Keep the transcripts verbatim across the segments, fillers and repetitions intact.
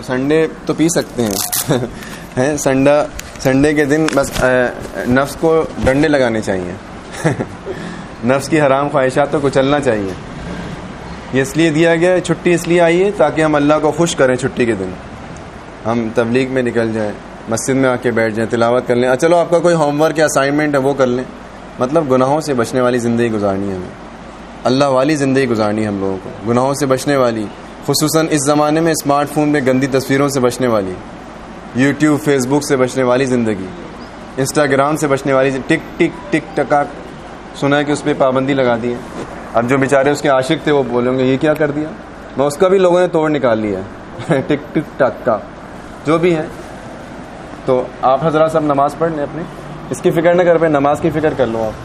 Sunday تو پی سکتے ہیں ہیں سنڈا سنڈے کے دن بس نفس کو ڈنڈے لگانے چاہیے نفس کی حرام خواہشات کو کچلنا چاہیے. یہ اس لیے دیا گیا ہے, چھٹی اس لیے آئی ہے تاکہ ہم اللہ کو خوش کریں. چھٹی کے دن ہم تبلیغ میں نکل جائیں, مسجد میں آ کے بیٹھ جائیں, تلاوت کر لیں. چلو آپ کا کوئی ہوم ورک یا اسائنمنٹ ہے وہ کر لیں. مطلب گناہوں سے بچنے والی زندگی گزارنی ہے ہمیں, اللہ والی زندگی گزارنی ہے ہم لوگوں کو, گناہوں سے بچنے والی, خصوصاً اس زمانے میں اسمارٹ فون میں گندی تصویروں سے بچنے والی, یوٹیوب فیس بک سے بچنے والی زندگی, انسٹاگرام سے بچنے والی. ٹک ٹک ٹک ٹکا سنا ہے کہ اس پہ پابندی لگا دی ہے. اب جو بیچارے اس کے عاشق تھے وہ بولیں گے یہ کیا کر دیا, میں اس کا بھی لوگوں نے توڑ نکال لیا ہے ٹک ٹک ٹک کا جو بھی ہے. تو آپ حضرات سب نماز پڑھ لیں اپنی, اس کی فکر نہ کر پہ, نماز کی فکر کر لو آپ.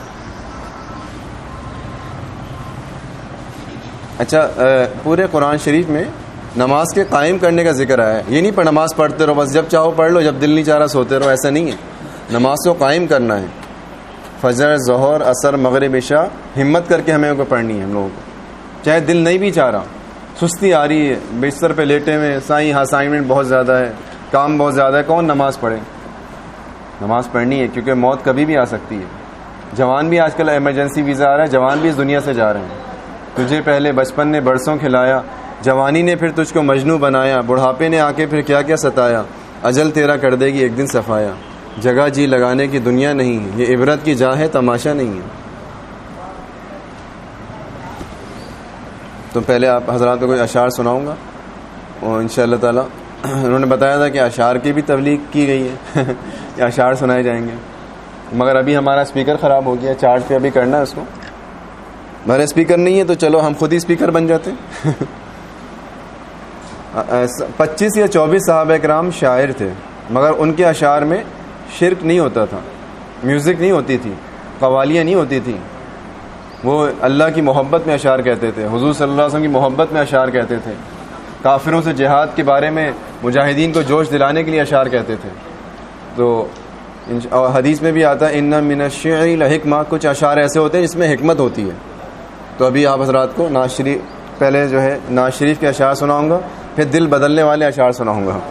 اچھا, پورے قرآن شریف میں نماز کے قائم کرنے کا ذکر آیا ہے. یہ نہیں پر نماز پڑھتے رہو بس جب چاہو پڑھ لو, جب دل نہیں چاہ رہا سوتے رہو, ایسا نہیں ہے. نماز کو قائم کرنا ہے. فجر, ظہر, عصر, مغرب, عشاء ہمت کر کے ہمیں کو پڑھنی ہے ہم لوگوں کو, چاہے دل نہیں بھی چاہ رہا, سستی آ رہی ہے, بستر پہ لیٹے ہوئے, سائیں ہاں اسائنمنٹ بہت زیادہ ہے, کام بہت زیادہ ہے, کون نماز پڑھے؟ نماز پڑھنی ہے کیونکہ موت کبھی بھی آ سکتی ہے. جوان بھی آج کل ایمرجنسی ویزا آ رہا ہے, جوان بھی اس دنیا سے جا رہے ہیں. تجھے پہلے بچپن نے برسوں کھلایا, جوانی نے پھر تجھ کو مجنوں بنایا, بڑھاپے نے آ کے پھر کیا کیا ستایا, اجل تیرا کر دے گی ایک دن صفایا. جگہ جی لگانے کی دنیا نہیں ہے, یہ عبرت کی جا ہے, تماشا نہیں ہے. تو پہلے آپ حضرات کو کوئی اشعار سناؤں گا, اور ان شاء اللہ تعالیٰ انہوں نے بتایا تھا کہ اشعار کی بھی تبلیغ کی گئی ہے کہ اشعار سنائے جائیں گے, مگر ابھی ہمارا اسپیکر خراب ہو گیا, چارج پہ ابھی کرنا ہے اس کو. ہمارے اسپیکر نہیں ہے تو چلو ہم خود ہی اسپیکر بن جاتے. پچیس یا چوبیس صحابہ کرام شاعر تھے, مگر ان کے اشعار میں شرک نہیں ہوتا تھا, میوزک نہیں ہوتی تھی, قوالیاں نہیں ہوتی تھیں. وہ اللہ کی محبت میں اشعار کہتے تھے, حضور صلی اللہ علیہ وسلم کی محبت میں اشعار کہتے تھے, کافروں سے جہاد کے بارے میں مجاہدین کو جوش دلانے کے لیے اشعار کہتے تھے. تو حدیث میں بھی آتا ہے ان من الشعر لحکمہ, کچھ اشعار ایسے ہوتے ہیں جس میں حکمت ہوتی ہے. تو ابھی آپ حضرات کو ناز شریف, پہلے جو ہے ناز شریف کے اشعار سناؤں گا, پھر دل بدلنے والے اشعار سناؤں گا.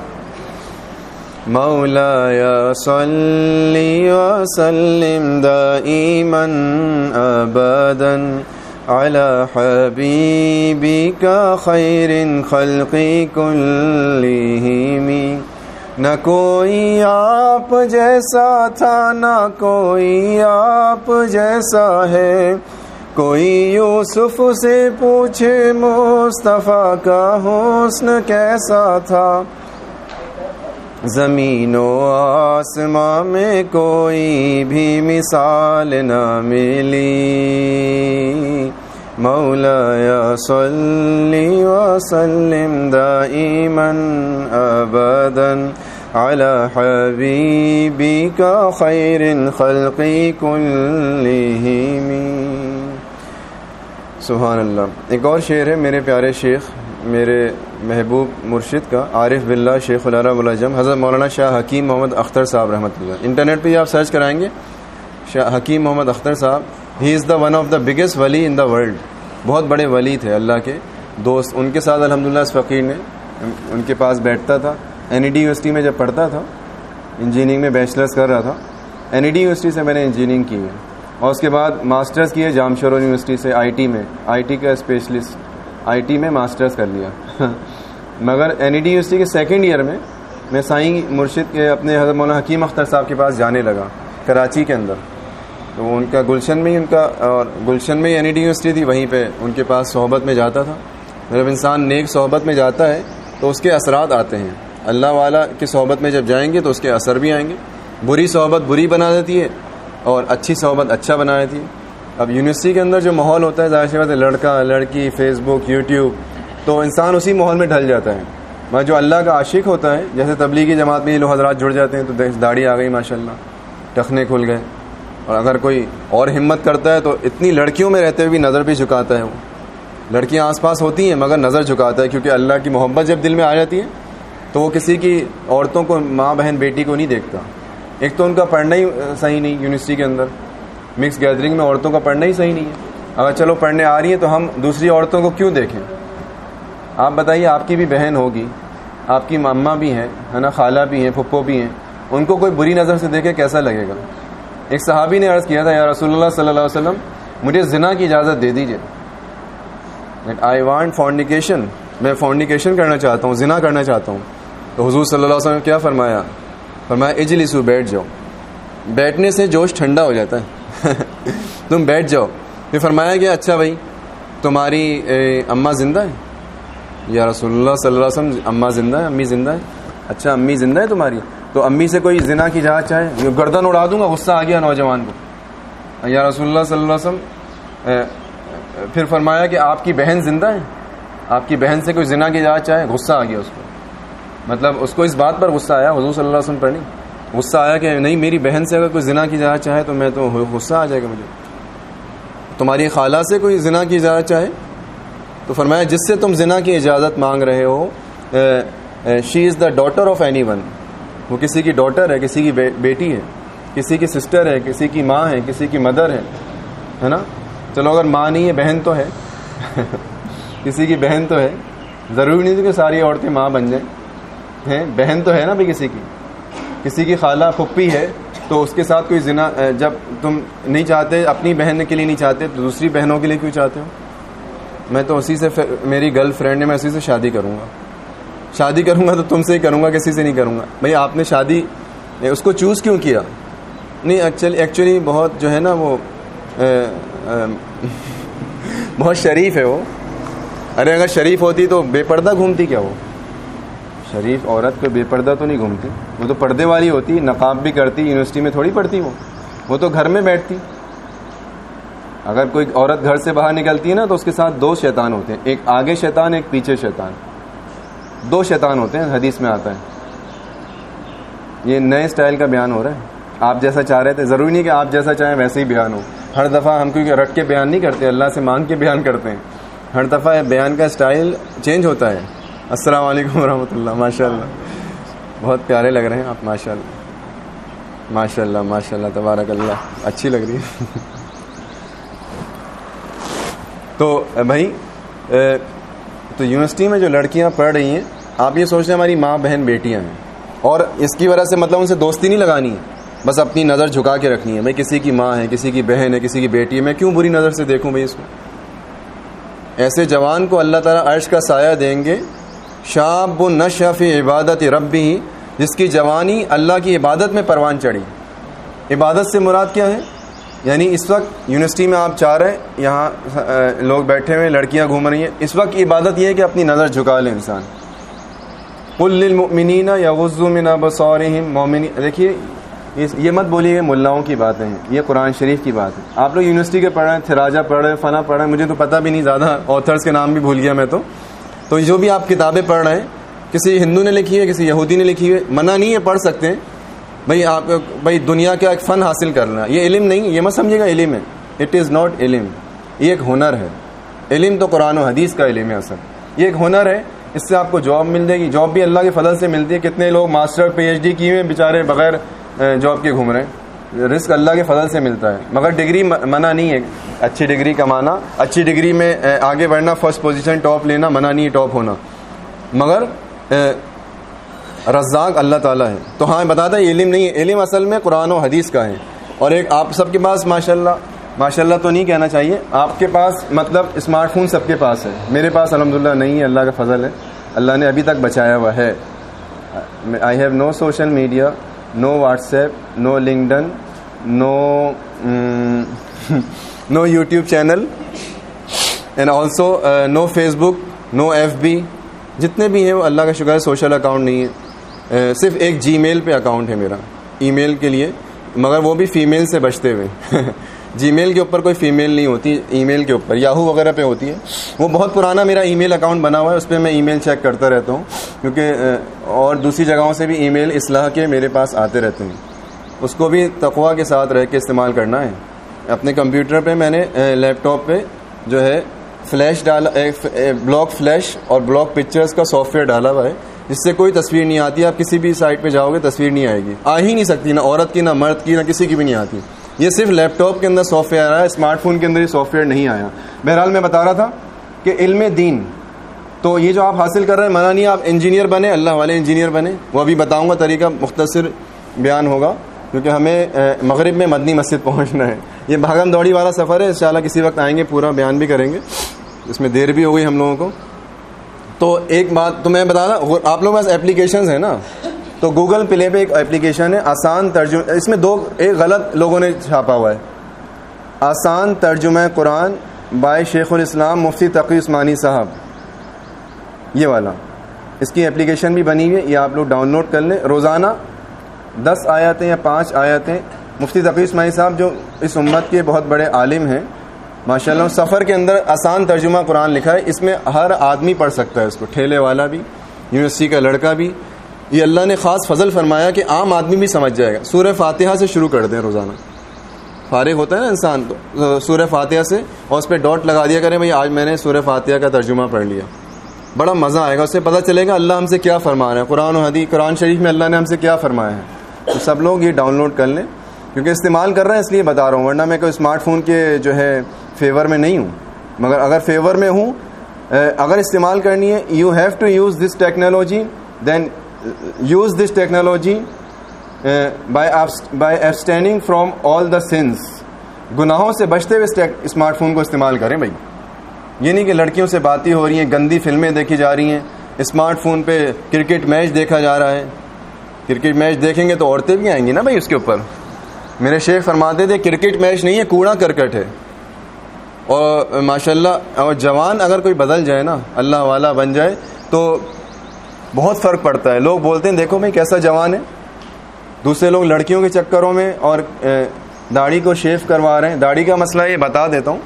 مولایا صلی وسلم دائما ابدا علی حبیبک خیر الخلق کلہم. نہ کوئی آپ جیسا تھا, نہ کوئی آپ جیسا ہے, کوئی یوسف سے پوچھے مصطفیٰ کا حسن کیسا تھا. زمین و آسمان میں کوئی بھی مثال نہ ملی. مولایا صلی وسلم دائما ابدا علی حبیبک خیر الخلق کلہم. سبحان اللہ. ایک اور شعر ہے میرے پیارے شیخ, میرے محبوب مرشد کا, عارف باللہ شیخ العرب والعجم حضرت مولانا شاہ حکیم محمد اختر صاحب رحمۃ اللہ. انٹرنیٹ پہ آپ سرچ کرائیں گے شاہ حکیم محمد اختر صاحب. He is the one of the biggest ولی ان دا ورلڈ. بہت بڑے ولی تھے اللہ کے دوست. ان کے ساتھ الحمدللہ اس فقیر نے ان کے پاس بیٹھتا تھا. این ای ڈی یونیورسٹی میں جب پڑھتا تھا, انجینئرنگ میں بیچلرس کر رہا تھا. این ای ڈی یونیورسٹی سے میں نے انجینئرنگ کی ہے, اور اس کے بعد ماسٹرز کیے جامشورو یونیورسٹی سے آئی ٹی میں, آئی ٹی کا اسپیشلسٹ, آئی ٹی میں ماسٹرز کر لیا. مگر این ای ڈی یونیورسٹی کے سیکنڈ ایئر میں میں سائیں مرشد کے اپنے حضرت مولانا حکیم اختر صاحب کے پاس جانے لگا کراچی کے اندر. تو ان کا گلشن میں ہی ان کا, اور گلشن میں ہی این ای ڈی یونیورسٹی تھی, وہیں پہ ان کے پاس صحبت میں جاتا تھا. جب انسان نیک صحبت میں جاتا ہے تو اس کے اثرات آتے ہیں. اللہ والا کی صحبت میں جب جائیں گے تو اس کے اثر بھی آئیں گے. بری صحبت بری بنا دیتی ہے اور اچھی صحبت اچھا بنا دیتی ہے. اب یونیورسٹی کے اندر جو ماحول ہوتا ہے, ظاہر سی بات ہے, لڑکا لڑکی, فیس بک, یوٹیوب, تو انسان اسی ماحول میں ڈھل جاتا ہے. مگر جو اللہ کا عاشق ہوتا ہے, جیسے تبلیغی جماعت میں یہ لوگ حضرات جڑ جاتے ہیں تو داڑھی آ گئی ماشاء اللہ, ٹخنے کھل گئے. اور اگر کوئی اور ہمت کرتا ہے تو اتنی لڑکیوں میں رہتے ہوئے بھی نظر بھی جھکاتا ہے. وہ لڑکیاں آس پاس ہوتی ہیں مگر نظر جھکاتا ہے, کیونکہ اللہ کی محبت جب دل میں آ جاتی ہے تو وہ کسی کی عورتوں کو, ماں بہن بیٹی کو نہیں دیکھتا. ایک تو ان کا پڑھنا ہی صحیح نہیں, یونیورسٹی کے اندر مکس گیدرنگ میں عورتوں کا پڑھنا ہی صحیح نہیں ہے. اگر چلو پڑھنے آ رہی ہیں تو ہم دوسری عورتوں کو کیوں دیکھیں؟ آپ بتائیے, آپ کی بھی بہن ہوگی, آپ کی اماں بھی ہیں ہے نا, خالہ بھی ہیں, پھپھو بھی ہیں, ان کو کوئی بری نظر سے دیکھے کیسا لگے گا؟ ایک صحابی نے عرض کیا تھا یا رسول اللہ صلی اللہ علیہ وسلم مجھے زنا کی اجازت دے دیجیے, آئی وانٹ فورنیکیشن, میں فورنیکیشن کرنا چاہتا ہوں, زنا کرنا چاہتا ہوں. تو حضور صلی اللہ علیہ وسلم نے کیا فرمایا؟ فرمایا اجلسو, بیٹھ جاؤ. بیٹھنے سے جوش ٹھنڈا ہو جاتا ہے تم بیٹھ جاؤ. پھر فرمایا کہ اچھا بھائی تمہاری اماں زندہ ہے؟ یا رسول اللہ صلی اللہ علیہ وسلم اماں زندہ ہے, امی زندہ ہے. اچھا امی زندہ ہے تمہاری, تو امی سے کوئی زنا کی اجازت چاہے, گردن اڑا دوں گا. غصہ آ گیا نوجوان کو. یا رسول اللہ صلی اللہ علیہ وسلم پھر فرمایا کہ آپ کی بہن زندہ ہے, آپ کی بہن سے کوئی زنا کی اجازت چاہے. غصہ آ گیا اس کو, مطلب اس کو اس بات پر غصہ آیا, حضور صلی اللہ علیہ وسلم پر نہیں. غصہ آیا کہ نہیں میری بہن سے اگر کوئی زنا کی اجازت چاہے تو میں تو غصہ آ جائے گا مجھے. تمہاری خالہ سے کوئی زنا کی اجازت چاہے, تو فرمایا جس سے تم زنا کی اجازت مانگ رہے ہو she is the daughter of any one, وہ کسی کی ڈاٹر ہے, کسی کی بیٹی ہے, کسی کی سسٹر ہے, کسی کی ماں ہے, کسی کی مدر ہے, ہے نا. چلو اگر ماں نہیں ہے بہن تو ہے کسی کی بہن تو ہے, ضروری نہیں کہ ساری عورتیں ماں بن جائیں, ہیں بہن تو ہے نا بھائی کسی کی. کسی کی خالہ پھپھی ہے تو اس کے ساتھ کوئی زنا, جب تم نہیں چاہتے اپنی بہن کے لیے نہیں چاہتے تو دوسری بہنوں کے لیے کیوں چاہتے ہو؟ میں تو اسی سے, میری گرل فرینڈ ہے میں اسی سے شادی کروں گا, شادی کروں گا تو تم سے ہی کروں گا, کسی سے نہیں کروں گا. بھائی آپ نے شادی اس کو چوز کیوں کیا؟ نہیں ایکچولی ایکچولی بہت جو ہے نا وہ بہت شریف ہے وہ. ارے اگر شریف ہوتی تو بے پردہ گھومتی کیا؟ وہ شریف عورت کو بے پردہ تو نہیں گھومتی, وہ تو پردے والی ہوتی, نقاب بھی کرتی, یونیورسٹی میں تھوڑی پڑھتی وہ وہ تو گھر میں بیٹھتی. اگر کوئی عورت گھر سے باہر نکلتی ہے نا تو اس کے ساتھ دو شیطان ہوتے ہیں, ایک آگے شیطان ایک پیچھے شیطان, دو شیطان ہوتے ہیں, حدیث میں آتا ہے. یہ نئے سٹائل کا بیان ہو رہا ہے, آپ جیسا چاہ رہے تھے, ضروری نہیں کہ آپ جیسا چاہیں ویسے ہی بیان ہو. ہر دفعہ ہم کیونکہ رٹ کے بیان نہیں کرتے, اللہ سے مانگ کے بیان کرتے ہیں. ہر دفعہ بیان کا سٹائل چینج ہوتا ہے. السلام علیکم ورحمۃ اللہ. ماشاء اللہ بہت پیارے لگ رہے ہیں آپ, ماشاء اللہ ماشاء اللہ ماشاء اللہ تبارک اللہ, اچھی لگ رہی ہے. تو بھائی تو یونیورسٹی میں جو لڑکیاں پڑھ رہی ہیں, آپ یہ سوچ رہے ہیں ہماری ماں بہن بیٹیاں ہیں, اور اس کی وجہ سے مطلب ان سے دوستی نہیں لگانی ہے, بس اپنی نظر جھکا کے رکھنی ہے. بھائی کسی کی ماں ہے, کسی کی بہن ہے, کسی کی بیٹی ہے, میں کیوں بری نظر سے دیکھوں بھائی اس کو؟ ایسے جوان کو اللہ تعالیٰ عرش کا سایہ دیں گے, شاب نشأ فی عبادت ربہ, جس کی جوانی اللہ کی عبادت میں پروان چڑھی. عبادت سے مراد کیا ہے؟ یعنی اس وقت یونیورسٹی میں آپ چاہ رہے, یہاں لوگ بیٹھے ہوئے, لڑکیاں گھوم رہی ہیں, اس وقت عبادت یہ ہے کہ اپنی نظر جھکا لے انسان. قل للمؤمنین یغضوا من ابصارہم, مومنین دیکھیے یہ مت بولیے ملاؤں کی باتیں ہیں, یہ قرآن شریف کی بات ہے. آپ لوگ یونیورسٹی کے پڑھ رہے ہیں, تھراجا پڑھ رہے ہیں, فنا پڑھ رہے ہیں, مجھے تو پتہ بھی نہیں, زیادہ آتھرس کے نام بھی بھول گیا میں تو. تو جو بھی آپ کتابیں پڑھ رہے ہیں, کسی ہندو نے لکھی ہے, کسی یہودی نے لکھی ہے, منع نہیں ہے, پڑھ سکتے ہیں. بھائی آپ بھائی دنیا کا ایک فن حاصل کرنا, یہ علم نہیں, یہ مت سمجھے گا علم ہے. اٹ از ناٹ علم, یہ ایک ہنر ہے. علم تو قرآن و حدیث کا علم ہے اصل, یہ ایک ہنر ہے. اس سے آپ کو جاب مل جائے گی, جاب بھی اللہ کے فضل سے ملتی ہے. کتنے لوگ ماسٹر پی ایچ ڈی کیے ہوئے بیچارے بغیر جاب کے گھوم رہے ہیں, رزق اللہ کے فضل سے ملتا ہے. مگر ڈگری منع نہیں ہے, اچھی ڈگری کمانا, اچھی ڈگری میں آگے بڑھنا, فرسٹ پوزیشن ٹاپ لینا, منع نہیں ہے ٹاپ ہونا, مگر رزاق اللہ تعالیٰ ہے. تو ہاں بتاتا ہے علم نہیں ہے, علم اصل میں قرآن و حدیث کا ہے. اور ایک آپ سب کے پاس ماشاء اللہ, ماشاء اللہ تو نہیں کہنا چاہیے, آپ کے پاس مطلب اسمارٹ فون سب کے پاس ہے, میرے پاس الحمدللہ نہیں ہے, اللہ کا فضل ہے, اللہ نے ابھی تک بچایا ہوا ہے. I have no social media, no WhatsApp, no LinkedIn, no no YouTube channel, and also no Facebook, no FB. جتنے بھی ہیں وہ اللہ کا شکر ہے سوشل اکاؤنٹ نہیں ہے, صرف ایک جی میل پہ اکاؤنٹ ہے میرا, ای میل کے لیے, مگر وہ بھی فیمیل سے بچتے ہوئے. جی میل کے اوپر کوئی فیمیل نہیں ہوتی, ای میل کے اوپر یاہو وغیرہ پہ ہوتی ہے. وہ بہت پرانا میرا ای میل اکاؤنٹ بنا ہوا ہے, اس پہ میں ای میل چیک کرتا رہتا ہوں, کیونکہ اور دوسری جگہوں سے بھی ای میل اصلاح کے میرے پاس آتے رہتے ہیں. اس کو بھی تقویٰ کے ساتھ رہ کے استعمال کرنا ہے. اپنے کمپیوٹر پہ میں نے لیپ ٹاپ پہ جو ہے فلیش ڈالا, بلاک فلیش اور بلاک پکچرز کا سافٹ ویئر ڈالا ہوا ہے, جس سے کوئی تصویر نہیں آتی. آپ کسی بھی سائٹ پہ جاؤ گے تصویر نہیں آئے گی, آ ہی نہیں سکتی, نہ عورت کی, نہ مرد کی, نہ کسی کی بھی نہیں آتی. یہ صرف لیپ ٹاپ کے اندر سافٹ ویئر آیا ہے, اسمارٹ فون کے اندر یہ سافٹ ویئر نہیں آیا. بہرحال میں بتا رہا تھا کہ علم دین تو یہ جو آپ حاصل کر رہے ہیں منع نہیں، آپ انجینئر بنے، اللہ والے انجینئر بنے. وہ ابھی بتاؤں گا طریقہ، مختصر بیان ہوگا کیونکہ ہمیں مغرب میں مدنی مسجد پہنچنا ہے. یہ بھاگم دوڑی والا سفر ہے، انشاءاللہ کسی وقت آئیں گے، پورا بیان بھی کریں گے، اس میں دیر بھی ہو گئی ہم لوگوں کو. تو ایک بات تو میں بتا رہا، آپ لوگوں کے پاس اپلیکیشنز ہیں نا، تو گوگل پلے پہ ایک اپلیکیشن ہے آسان ترجمہ، اس میں دو ایک غلط لوگوں نے چھاپا ہوا ہے، آسان ترجمہ قرآن بائے شیخ الاسلام مفتی تقی عثمانی صاحب، یہ والا. اس کی اپلیکیشن بھی بنی ہوئی ہے، یہ آپ لوگ ڈاؤن لوڈ کر لیں. روزانہ دس آیتیں یا پانچ آیتیں مفتی تقی عثمانی صاحب جو اس امت کے بہت بڑے عالم ہیں ماشاءاللہ، سفر کے اندر آسان ترجمہ قرآن لکھا ہے. اس میں ہر آدمی پڑھ سکتا ہے اس کو، ٹھیلے والا بھی، یونیورسٹی کا لڑکا بھی. یہ اللہ نے خاص فضل فرمایا کہ عام آدمی بھی سمجھ جائے گا. سورہ فاتحہ سے شروع کر دیں، روزانہ فارغ ہوتا ہے نا انسان تو سورہ فاتحہ سے، اور اس پہ ڈاٹ لگا دیا کریں بھائی آج میں نے سورہ فاتحہ کا ترجمہ پڑھ لیا. بڑا مزہ آئے گا، اس سے پتہ چلے گا اللہ ہم سے کیا فرما رہا ہے، قرآن و حدیث، قرآن شریف میں اللہ نے ہم سے کیا فرمایا ہے. تو سب لوگ یہ ڈاؤن لوڈ کر لیں، کیونکہ استعمال کر رہے ہیں اس لیے بتا رہا ہوں، ورنہ میں کوئی اسمارٹ فون کے جو ہے فیور میں نہیں ہوں. مگر اگر فیور میں ہوں، اگر استعمال کرنی ہے، you have to use this technology, then use this technology by abstaining from all the sins. گناہوں سے بچتے ہوئے اسمارٹ فون کو استعمال کریں بھائی. یہ نہیں کہ لڑکیوں سے باتیں ہو رہی ہیں، گندی فلمیں دیکھی جا رہی ہیں، اسمارٹ فون پہ کرکٹ میچ دیکھا جا رہا ہے. کرکٹ میچ دیکھیں گے تو عورتیں بھی آئیں گی نا بھائی اس کے اوپر. میرے شیخ فرماتے تھے کرکٹ میچ نہیں ہے، کوڑا کرکٹ ہے. اور ماشاءاللہ اور جوان اگر کوئی بدل جائے نا، اللہ والا بن جائے، تو بہت فرق پڑتا ہے. لوگ بولتے ہیں دیکھو بھائی کیسا جوان ہے، دوسرے لوگ لڑکیوں کے چکروں میں اور داڑھی کو شیو کروا رہے ہیں. داڑھی کا مسئلہ یہ بتا دیتا ہوں،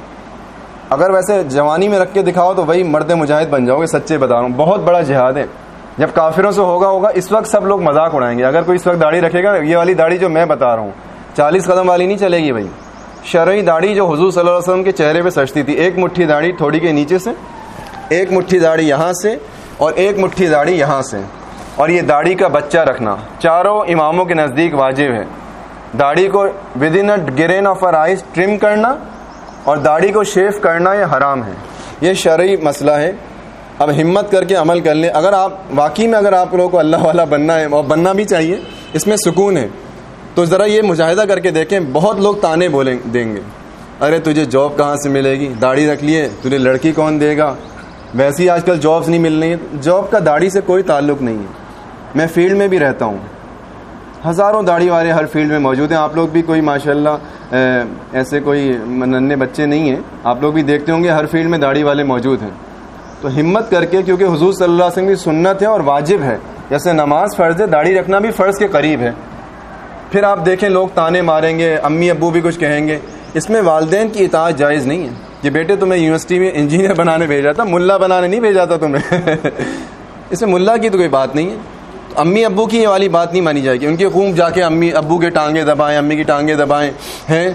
اگر ویسے جوانی میں رکھ کے دکھاؤ تو وہی مرد مجاہد بن جاؤ گے. سچے بتا رہا ہوں، بہت بڑا جہاد ہے. جب کافروں سے ہوگا ہوگا اس وقت سب لوگ مذاق اڑائیں گے. اگر کوئی اس وقت داڑھی رکھے گا، یہ والی داڑھی جو میں بتا رہا ہوں چالیس قدم والی نہیں چلے گی بھائی. شرعی داڑھی جو حضور صلی اللہ علیہ وسلم کے چہرے پہ سجتی تھی، ایک مٹھی داڑھی تھوڑی کے نیچے سے، ایک مٹھی داڑھی یہاں سے، اور ایک مٹھی داڑھی یہاں سے. اور یہ داڑھی کا بچہ رکھنا چاروں اماموں کے نزدیک واجب ہے. داڑھی کو within green of our eyes trim کرنا اور داڑھی کو شیو کرنا یہ حرام ہے. یہ شرعی مسئلہ ہے. اب ہمت کر کے عمل کر لیں. اگر آپ واقعی میں اگر آپ لوگوں کو اللہ والا بننا ہے، اور بننا بھی چاہیے، اس میں سکون ہے، تو ذرا یہ مجاہدہ کر کے دیکھیں. بہت لوگ تانے بولیں دیں گے، ارے تجھے جاب کہاں سے ملے گی، داڑھی رکھ لیے، تجھے لڑکی کون دے گا، ویسے ہی آج کل جابس نہیں مل رہی ہیں. جاب کا داڑھی سے کوئی تعلق نہیں ہے. میں فیلڈ میں بھی رہتا ہوں، ہزاروں داڑھی والے ہر فیلڈ میں موجود ہیں. آپ لوگ بھی کوئی ماشاءاللہ ایسے کوئی ننھے بچے نہیں ہیں، آپ لوگ بھی دیکھتے ہوں گے ہر فیلڈ میں داڑھی والے موجود ہیں. تو ہمت کر کے، کیونکہ حضور صلی اللہ علیہ وسلم کی سنت ہے اور واجب ہے. جیسے نماز فرض ہے، داڑھی رکھنا بھی فرض کے قریب ہے. پھر آپ دیکھیں لوگ تانے ماریں گے، امی ابو بھی کچھ کہیں گے. اس میں والدین کی اطاعت جائز نہیں ہے کہ بیٹے تمہیں یونیورسٹی میں انجینئر بنانے بھیجا تھا، ملا بنانے نہیں بھیجا تھا تمہیں. اس میں ملا کی تو کوئی بات نہیں ہے. امی ابو کی یہ والی بات نہیں مانی جائے گی. ان کے خوب جا کے امی ابو کے ٹانگیں دبائیں، امی کی ٹانگیں دبائیں ہیں،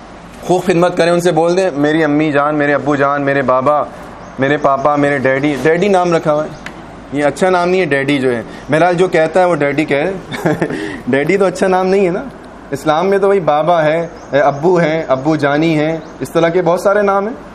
خوب خدمت کریں. ان سے بول دیں میری امی جان، میرے ابو جان، میرے بابا، میرے پاپا، میرے ڈیڈی. ڈیڈی نام رکھا ہوا ہے، یہ اچھا نام نہیں ہے ڈیڈی جو ہے. بہرحال جو کہتا ہے وہ ڈیڈی کہے. ڈیڈی تو اچھا نام نہیں ہے نا. اسلام میں تو وہی بابا ہے، ابو ہیں، ابو جانی ہیں، اس طرح کے بہت سارے نام ہیں.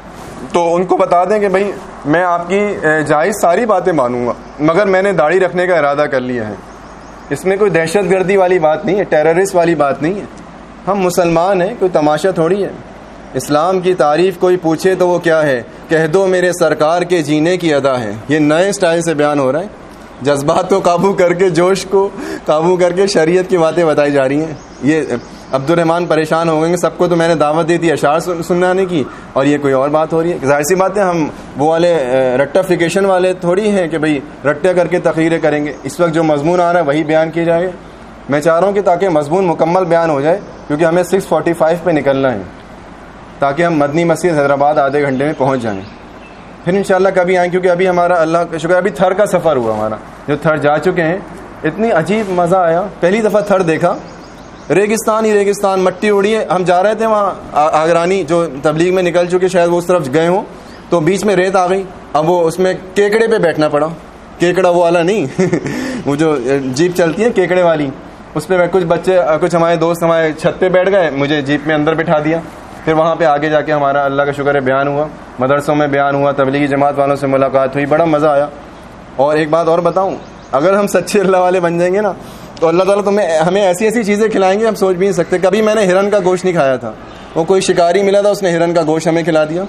تو ان کو بتا دیں کہ بھائی میں آپ کی جائز ساری باتیں مانوں گا، مگر میں نے داڑھی رکھنے کا ارادہ کر لیا ہے. اس میں کوئی دہشت گردی والی بات نہیں ہے، ٹیررسٹ والی بات نہیں ہے. ہم مسلمان ہیں، کوئی تماشا تھوڑی ہے. اسلام کی تعریف کوئی پوچھے تو وہ کیا ہے، کہہ دو میرے سرکار کے جینے کی ادا ہے. یہ نئے سٹائل سے بیان ہو رہا ہے. جذبات کو قابو کر کے، جوش کو قابو کر کے شریعت کی باتیں بتائی جا رہی ہیں. یہ عبد الرحمان پریشان ہو گئے، سب کو تو میں نے دعوت دی تھی اشعار سنانے کی، اور یہ کوئی اور بات ہو رہی ہے. ظاہر سی بات ہے ہم وہ والے رٹافیکیشن والے تھوڑی ہیں کہ بھئی رٹے کر کے تقریریں کریں گے. اس وقت جو مضمون آ رہا ہے وہی بیان کیا جائے. میں چاہ رہا ہوں کہ تاکہ مضمون مکمل بیان ہو جائے، کیونکہ ہمیں سکس فورٹی فائیو پہ نکلنا ہے، تاکہ ہم مدنی مسجد حیدرآباد آدھے گھنٹے میں پہنچ جائیں. پھر انشاءاللہ کبھی آئیں، کیونکہ ابھی ہمارا اللہ کا شکر ابھی تھر کا سفر ہوا. ہمارا جو تھر جا چکے ہیں، اتنی عجیب مزہ آیا. پہلی دفعہ تھر دیکھا، ریگستان ہی ریگستان، مٹی اڑی ہے. ہم جا رہے تھے وہاں، آگرانی جو تبلیغ میں نکل چکے شاید وہ اس طرف گئے ہوں، تو بیچ میں ریت آ گئی. اب وہ اس میں کیکڑے پہ بیٹھنا پڑا. کیکڑا وہ والا نہیں وہ جو جیپ چلتی ہے کیکڑے والی، اس پہ کچھ بچے، کچھ ہمارے دوست ہمارے چھت پہ بیٹھ گئے، مجھے جیپ میں اندر بٹھا دیا. پھر وہاں پہ آگے جا کے ہمارا اللہ کا شکر ہے بیان ہوا. مدرسوں میں بیان ہوا, تبلیغی جماعت والوں سے ملاقات ہوئی, بڑا مزہ آیا. اور ایک بات اور بتاؤں, اگر ہم سچے اللہ والے بن جائیں گے نا تو اللہ تعالیٰ تمہیں ہمیں ایسی ایسی چیزیں کھلائیں گے ہم سوچ بھی نہیں سکتے. کبھی میں نے ہرن کا گوشت نہیں کھایا تھا, وہ کوئی شکاری ملا تھا, اس نے ہرن کا گوشت ہمیں کھلا دیا.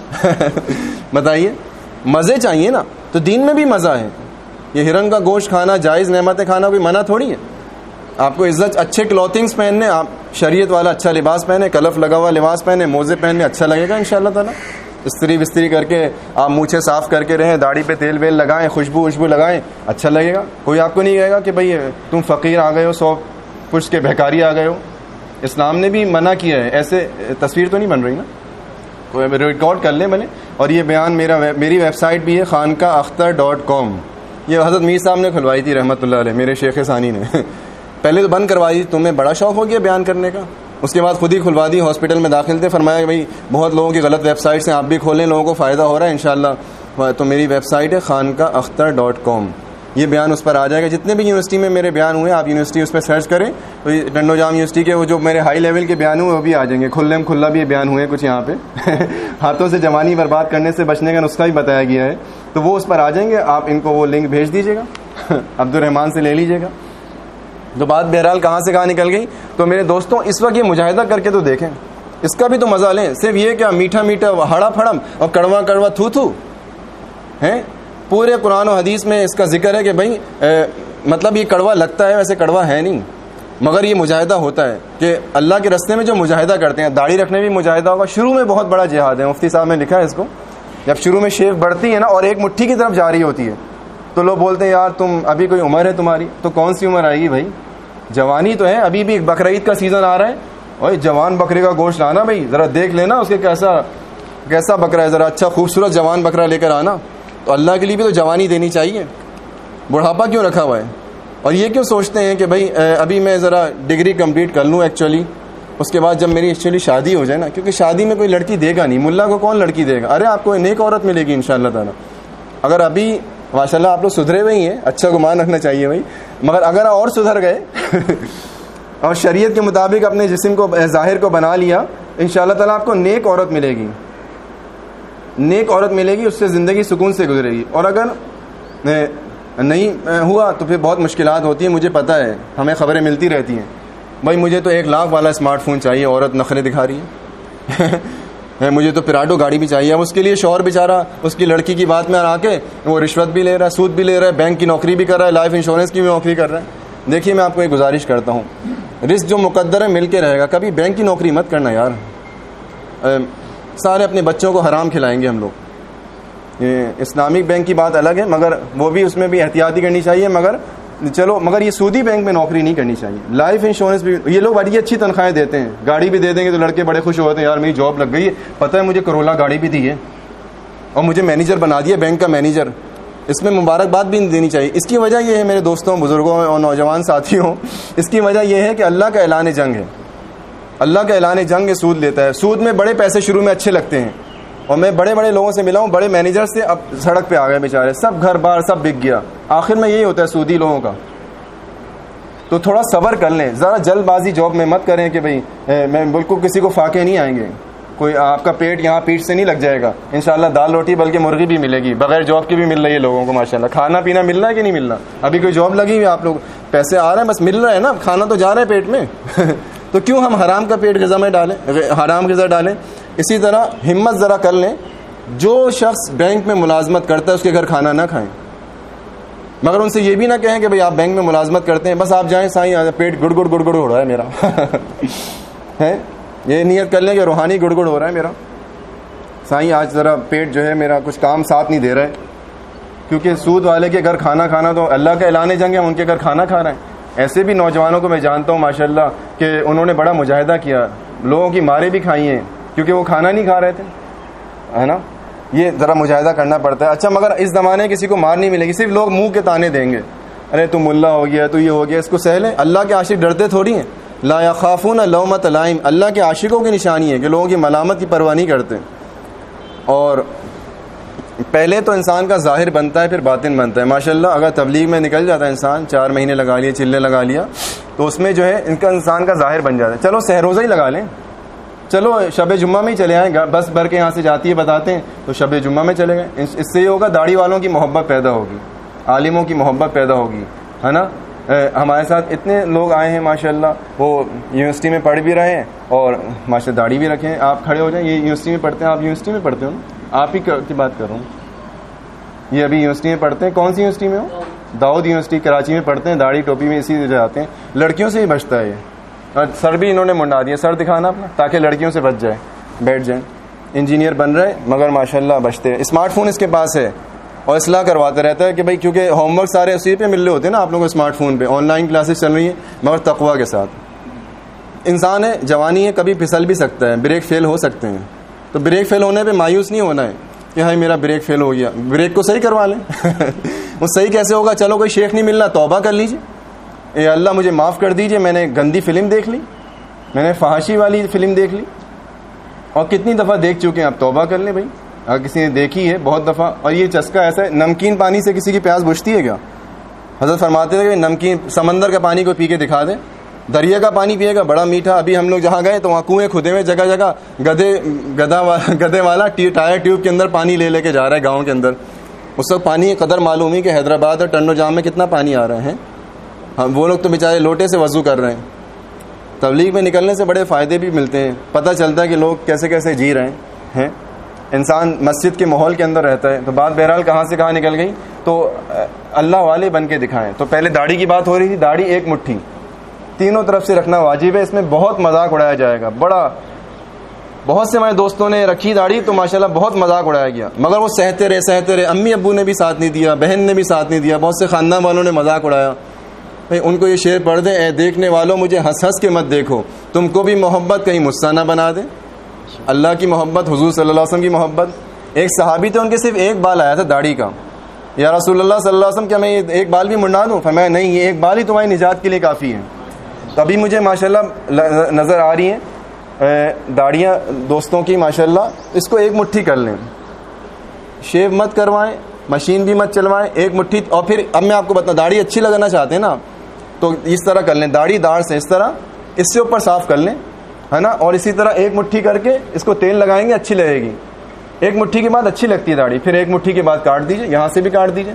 بتائیے, مزے چاہیے نا, تو دین میں بھی مزہ ہے. یہ ہرن کا گوشت کھانا, جائز نعمتیں کھانا کوئی منع تھوڑی ہے. آپ کو عزت, اچھے کلوتھنگس پہننے, آپ شریعت والا اچھا لباس پہنے, کلف لگا ہوا لباس پہنے, موزے پہننے, اچھا لگے گا انشاءاللہ تعالیٰ. استری وستری کر کے آپ مونچھیں صاف کر کے رہیں, داڑھی پہ تیل ویل لگائیں, خوشبو وشبو لگائیں, اچھا لگے گا. کوئی آپ کو نہیں کہے گا کہ بھائی تم فقیر آ گئے ہو, سو پشت کے بھکاری آ گئے ہو. اسلام نے بھی منع کیا ہے, ایسے تصویر تو نہیں بن رہی نا, کوئی ریکارڈ کر لیں بنے. اور یہ بیان میرا میری ویب سائٹ بھی ہے خانقاہ اختر ڈاٹ کام. یہ حضرت میر صاحب نے کھلوائی تھی رحمۃ اللہ علیہ, میرے شیخ ثانی نے. پہلے تو بند کروائی, تمہیں بڑا شوق ہو گیا بیان کرنے کا, اس کے بعد خود ہی کھلوا دی. ہاسپٹل میں داخل تھے, فرمایا کہ بھائی بہت لوگوں کی غلط ویب سائٹس ہیں, آپ بھی کھولیں, لوگوں کو فائدہ ہو رہا ہے انشاءاللہ. تو میری ویب سائٹ ہے خانقاہ اختر ڈاٹ کام. یہ بیان اس پر آ جائے گا. جتنے بھی یونیورسٹی میں میرے بیان ہوئے, آپ یونیورسٹی اس پہ سرچ کریں تو ٹنڈو جام یونیورسٹی کے وہ جو میرے ہائی لیول کے بیان ہوئے وہ بھی آ جائیں گے. کھلے میں کھلا بھی بیان ہوئے کچھ یہاں پہ. ہاتھوں سے جوانی برباد کرنے سے بچنے کا نسخہ بھی بتایا گیا ہے, تو وہ اس پر آ جائیں گے. آپ ان کو وہ لنک بھیج دیجیے گا, عبد الرحمان سے لے لیجیے گا. تو بات بہرحال کہاں سے کہاں نکل گئی. تو میرے دوستوں, اس وقت یہ مجاہدہ کر کے تو دیکھیں, اس کا بھی تو مزہ لیں. صرف یہ کیا میٹھا میٹھا ہڑا پھڑم اور کڑوا کڑوا تھو تھو ہے. پورے قرآن و حدیث میں اس کا ذکر ہے کہ بھائی مطلب یہ کڑوا لگتا ہے, ویسے کڑوا ہے نہیں, مگر یہ مجاہدہ ہوتا ہے کہ اللہ کے راستے میں جو مجاہدہ کرتے ہیں. داڑھی رکھنے بھی مجاہدہ ہوگا. شروع میں بہت بڑا جہاد ہے, مفتی صاحب نے لکھا ہے اس کو. جب شروع میں شیخ بڑھتی ہے نا اور ایک مٹھی کی طرف جاری ہوتی ہے تو لوگ بولتے ہیں یار تم ابھی کوئی عمر ہے تمہاری, تو کون سی عمر آئے گی بھائی, جوانی تو ہے. ابھی بھی بقرعید کا سیزن آ رہا ہے, اور جوان بکرے کا گوشت لانا بھائی, ذرا دیکھ لینا اس کے کیسا کیسا بکرا ہے, ذرا اچھا خوبصورت جوان بکرا لے کر آنا. تو اللہ کے لیے بھی تو جوانی دینی چاہیے. بڑھاپا کیوں رکھا ہوا ہے؟ اور یہ کیوں سوچتے ہیں کہ بھائی ابھی میں ذرا ڈگری کمپلیٹ کر لوں ایکچولی, اس کے بعد جب میری ایکچولی شادی ہو جائے نا, کیونکہ شادی میں کوئی لڑکی دے گا نہیں, ملا کو کون لڑکی دے گا. ارے آپ کو نیک عورت ملے گی انشاءاللہ تعالیٰ. اگر ابھی ماشاء اللہ آپ لوگ سدھرے ہوئے ہی ہیں, اچھا گمان رکھنا چاہیے بھائی, مگر اگر اور سدھر گئے اور شریعت کے مطابق اپنے جسم کو ظاہر کو بنا لیا, انشاءاللہ تعالیٰ آپ کو نیک عورت ملے گی, نیک عورت ملے گی, اس سے زندگی سکون سے گزرے گی. اور اگر نہیں ہوا تو پھر بہت مشکلات ہوتی ہیں. مجھے پتہ ہے, ہمیں خبریں ملتی رہتی ہیں, بھائی مجھے تو ایک لاکھ والا اسمارٹ فون چاہیے, عورت نخرے دکھا رہی ہے. مجھے تو پراڈو گاڑی بھی چاہیے. اب اس کے لیے شوہر بیچارہ اس کی لڑکی کی بات میں آ کے وہ رشوت بھی لے رہا ہے, سود بھی لے رہا ہے, بینک کی نوکری بھی کر رہا ہے, لائف انشورنس کی بھی نوکری کر رہا ہے. دیکھیے میں آپ کو ایک گزارش کرتا ہوں, رزق جو مقدر ہے مل کے رہے گا. کبھی بینک کی نوکری مت کرنا یار. سارے اپنے بچوں کو حرام کھلائیں گے ہم لوگ. اسلامک بینک کی بات الگ ہے, مگر وہ بھی اس میں بھی احتیاطی کرنی چاہیے. مگر چلو, مگر یہ سودی بینک میں نوکری نہیں کرنی چاہیے. لائف انشورنس بھی یہ لوگ بڑی اچھی تنخواہیں دیتے ہیں, گاڑی بھی دے دیں گے تو لڑکے بڑے خوش ہوتے ہیں, یار میری جاب لگ گئی ہے, پتہ ہے مجھے کرولا گاڑی بھی دی ہے اور مجھے مینیجر بنا دیا, بینک کا مینیجر. اس میں مبارکباد بھی دینی چاہیے. اس کی وجہ یہ ہے میرے دوستوں, بزرگوں اور نوجوان ساتھیوں, اس کی وجہ یہ ہے کہ اللہ کا اعلان جنگ ہے. اللہ کا اعلان جنگ ہے, سود لیتا ہے. سود میں بڑے پیسے شروع میں اچھے لگتے ہیں, اور میں بڑے بڑے لوگوں سے ملا ہوں, بڑے مینیجر سے, اب سڑک پہ آ گئے بیچارے, سب گھر بار سب بک گیا. آخر میں یہی ہوتا ہے سودی لوگوں کا. تو تھوڑا صبر کر لیں, ذرا جلد بازی جاب میں مت کریں کہ بھائی میں بالکل کسی کو فاقے نہیں آئیں گے. کوئی آپ کا پیٹ یہاں پیٹ سے نہیں لگ جائے گا انشاءاللہ. دال روٹی بلکہ مرغی بھی ملے گی, بغیر جاب کی بھی مل رہی ہے لوگوں کو ماشاءاللہ. کھانا پینا مل رہا ہے کہ نہیں مل رہا؟ ابھی کوئی جاب لگی ہوئی, آپ لوگ پیسے آ رہے ہیں, بس مل رہا ہے نا, کھانا تو جا رہا ہے پیٹ میں. تو کیوں ہم حرام کا پیٹ غذا میں ڈالیں, حرام غذا ڈالیں. اسی طرح ہمت ذرا کر لیں, جو شخص بینک میں ملازمت کرتا ہے اس کے گھر کھانا نہ کھائیں. مگر ان سے یہ بھی نہ کہیں کہ بھئی آپ بینک میں ملازمت کرتے ہیں, بس آپ جائیں سائیں پیٹ گڑ گڑ گڑ گڑ ہو رہا ہے میرا ہے, یہ نیت کر لیں کہ روحانی گڑ گڑ ہو رہا ہے میرا, سائیں آج ذرا پیٹ جو ہے میرا کچھ کام ساتھ نہیں دے رہا ہے. کیونکہ سود والے کے گھر کھانا کھانا تو اللہ کا اعلان جنگ ہے, ان کے گھر کھانا کھا رہے ہیں. ایسے بھی نوجوانوں کو میں جانتا ہوں ماشاءاللہ کہ انہوں نے بڑا مجاہدہ کیا, لوگوں کی مارے بھی کھائی ہیں کیونکہ وہ کھانا نہیں کھا رہے تھے, ہے نا. یہ ذرا مجاہدہ کرنا پڑتا ہے. اچھا مگر اس زمانے کسی کو مار نہیں ملے گی, صرف لوگ منہ کے تانے دیں گے, ارے تو ملا ہو گیا, تو یہ ہو گیا. اس کو سہل ہے, اللہ کے عاشق ڈرتے تھوڑی ہیں. لا یخافون لومۃ لائم, اللہ کے عاشقوں کی نشانی ہے کہ لوگوں کی ملامت کی پرواہ نہیں کرتے. اور پہلے تو انسان کا ظاہر بنتا ہے پھر باطن بنتا ہے. ماشاءاللہ اگر تبلیغ میں نکل جاتا ہے انسان, چار مہینے لگا لیے, چلے لگا لیا, تو اس میں جو ہے ان کا انسان کا ظاہر بن جاتا ہے. چلو سہ روزہ ہی لگا لیں, چلو شب جمعہ میں ہی چلے آئیں, بس بھر کے یہاں سے جاتی ہے بتاتے ہیں, تو شب جمعہ میں چلے گئے. اس سے یہ ہوگا داڑھی والوں کی محبت پیدا ہوگی, عالموں کی محبت پیدا ہوگی, ہے نا. ہمارے ساتھ اتنے لوگ آئے ہیں ماشاء اللہ, وہ یونیورسٹی میں پڑھ بھی رہے ہیں اور ماشاء اللہ داڑھی بھی رکھے ہیں. آپ کھڑے ہو جائیں, یہ یونیورسٹی میں پڑھتے ہیں, آپ یونیورسٹی میں پڑھتے ہو نا, آپ ہی کی بات کر رہا ہوں. یہ ابھی یونیورسٹی میں پڑھتے ہیں. کون سی یونیورسٹی میں ہو؟ داؤد یونیورسٹی کراچی میں پڑھتے ہیں. داڑھی ٹوپی میں اسی سے جاتے ہیں. لڑکیوں سے ہی بچتا ہے یہ, اور سر بھی انہوں نے منڈا دیا, سر دکھانا اپنا تاکہ لڑکیوں سے بچ جائے, بیٹھ جائیں. انجینئر بن رہے مگر ماشاء اللہ بچتے. اسمارٹ فون اس کے پاس ہے اور اصلاح کرواتا رہتا ہے کہ بھائی کیونکہ ہوم ورک سارے اسی پہ مل رہے ہوتے ہیں نا آپ لوگوں کو, اسمارٹ فون پہ آن لائن کلاسز چل رہی ہیں مگر تقویٰ کے ساتھ. انسان ہے, جوانی ہے, کبھی پھسل بھی سکتا ہے, بریک فیل ہو سکتے ہیں, تو بریک فیل ہونے پہ مایوس نہیں ہونا ہے کہ ہائی میرا بریک فیل ہو گیا. بریک کو صحیح کروا لیں. وہ صحیح کیسے ہوگا؟ چلو کوئی شیخ نہیں مل رہا, توبہ کر لیجیے, اے اللہ مجھے معاف کر دیجیے, میں نے گندی فلم دیکھ لی, میں نے فحاشی والی فلم دیکھ لی, اور کتنی دفعہ دیکھ چکے ہیں, آپ توبہ کر لیں بھائی. اگر کسی نے دیکھی ہے بہت دفعہ, اور یہ چسکا ایسا ہے, نمکین پانی سے کسی کی پیاس بجھتی ہے کیا؟ حضرت فرماتے تھے کہ نمکین سمندر کا پانی کو پی کے دکھا دے, دریا کا پانی پیے گا بڑا میٹھا. ابھی ہم لوگ جہاں گئے تو وہاں کنویں کھدے ہوئے جگہ جگہ, گدے گدا گدے والا ٹائر ٹیوب کے اندر پانی لے لے کے جا رہا ہے گاؤں کے اندر. اس وقت پانی کی قدر معلوم ہے کہ حیدرآباد اور ٹنڈو جام میں کتنا پانی آ رہا ہے. ہم وہ لوگ تو بیچارے لوٹے سے وضو کر رہے ہیں. تبلیغ میں نکلنے سے بڑے فائدے بھی ملتے ہیں, پتہ چلتا ہے کہ لوگ کیسے کیسے جی رہے ہیں. انسان مسجد کے ماحول کے اندر رہتا ہے. تو بات بہرحال کہاں سے کہاں نکل گئی, تو اللہ والے بن کے دکھائیں. تو پہلے داڑھی کی بات ہو رہی تھی. داڑھی ایک مٹھی تینوں طرف سے رکھنا واجب ہے. اس میں بہت مذاق اڑایا جائے گا, بڑا بہت سے ہمارے دوستوں نے رکھی داڑھی تو ماشاءاللہ بہت مذاق اڑایا گیا, مگر وہ سہتے رہے سہتے رہے. امی ابو نے بھی ساتھ نہیں دیا, بہن نے بھی ساتھ نہیں دیا, بہت سے خاندان والوں نے مذاق اڑایا. ان کو یہ شعر پڑھ دیں, اے دیکھنے والوں مجھے ہنس ہنس کے مت دیکھو, تم کو بھی محبت کہیں مصہ نہ بنا دے. اللہ کی محبت, حضور صلی اللہ علیہ وسلم کی محبت. ایک صحابی تھے, ان کے صرف ایک بال آیا تھا داڑھی کا. یا رسول اللہ صلی اللہ علیہ وسلم کیا میں ایک بال بھی منڈا دوں؟ فرمایا نہیں, یہ ایک بال ہی تمہاری نجات کے لیے کافی ہے. تبھی مجھے ماشاءاللہ نظر آ رہی ہیں داڑیاں دوستوں کی ماشاءاللہ, اس کو ایک مٹھی کر لیں, شیو مت کروائیں, مشین بھی مت چلوائیں, ایک مٹھی. اور پھر اب میں آپ کو بتا, داڑھی اچھی لگانا چاہتے ہیں نا تو اس طرح کر لیں, داڑھی داڑھ سے اس طرح اس سے اوپر صاف کر لیں, ہے نا. اور اسی طرح ایک مٹھی کر کے اس کو تیل لگائیں گے, اچھی لگے گی. ایک مٹھی کے بعد اچھی لگتی ہے داڑھی, پھر ایک مٹھی کے بعد کاٹ دیجیے, یہاں سے بھی کاٹ دیجیے.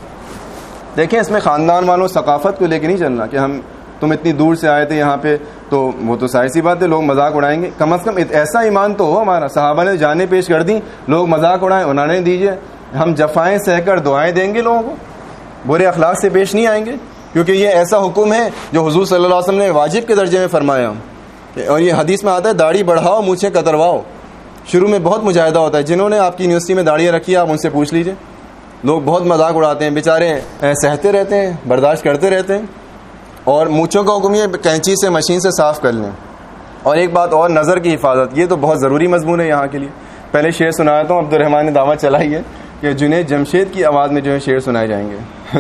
دیکھیں اس میں خاندان والوں ثقافت کو لے کے نہیں چلنا کہ ہم تم اتنی دور سے آئے تھے یہاں پہ, تو وہ تو ظاہر سی بات ہے لوگ مذاق اڑائیں گے. کم از کم ایسا ایمان تو ہو ہمارا. صحابہ نے جانیں پیش کر دیں, لوگ مذاق اڑائیں, انہوں دیجیے. ہم جفائیں سہ کر دعائیں دیں گے لوگوں کو, برے اخلاق سے پیش نہیں آئیں گے, کیونکہ یہ ایسا حکم ہے جو حضور صلی اللہ علیہ وسلم نے واجب کے درجے میں فرمایا. اور یہ حدیث میں آتا ہے داڑھی بڑھاؤ مونچھیں کترواؤ. شروع میں بہت مجاہدہ ہوتا ہے. جنہوں نے آپ کی یونیورسٹی میں داڑیاں رکھی آپ ان سے پوچھ لیجئے, لوگ بہت مذاق اڑاتے ہیں, بیچارے سہتے رہتے ہیں, برداشت کرتے رہتے ہیں. اور مونچھوں کا حکم یہ کینچی سے مشین سے صاف کر لیں. اور ایک بات اور, نظر کی حفاظت, یہ تو بہت ضروری مضمون ہے یہاں کے لیے. پہلے شعر سنایا تو عبد الرحمٰن نے دعوت چلائی ہے کہ جنید جمشید کی آواز میں جو ہے شعر سنائے جائیں گے.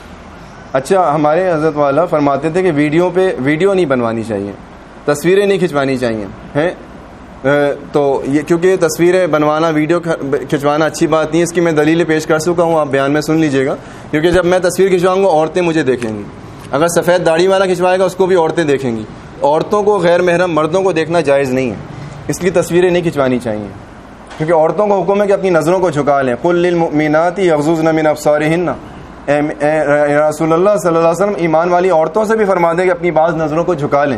اچھا, ہمارے حضرت والا فرماتے تھے کہ ویڈیو پہ ویڈیو نہیں بنوانی چاہیے, تصویریں نہیں کھنچوانی چاہیے ہیں. تو یہ کیونکہ تصویریں بنوانا, ویڈیو کھنچوانا اچھی بات نہیں ہے. اس کی میں دلیل پیش کر چکا ہوں, آپ بیان میں سن لیجئے گا. کیونکہ جب میں تصویر کھنچواؤں گا عورتیں مجھے دیکھیں گی. اگر سفید داڑھی والا کھنچوائے گا اس کو بھی عورتیں دیکھیں گی. عورتوں کو غیر محرم مردوں کو دیکھنا جائز نہیں ہے, اس لیے تصویریں نہیں کھنچوانی چاہیے. کیونکہ عورتوں کو حکم ہے کہ اپنی نظروں کو جھکا لیں. قل للمؤمنات یغضضن من ابصارهن, رسول اللہ صلی اللہ علیہ وسلم ایمان والی عورتوں سے بھی فرما دیں کہ اپنی بعض نظروں کو جھکا لیں.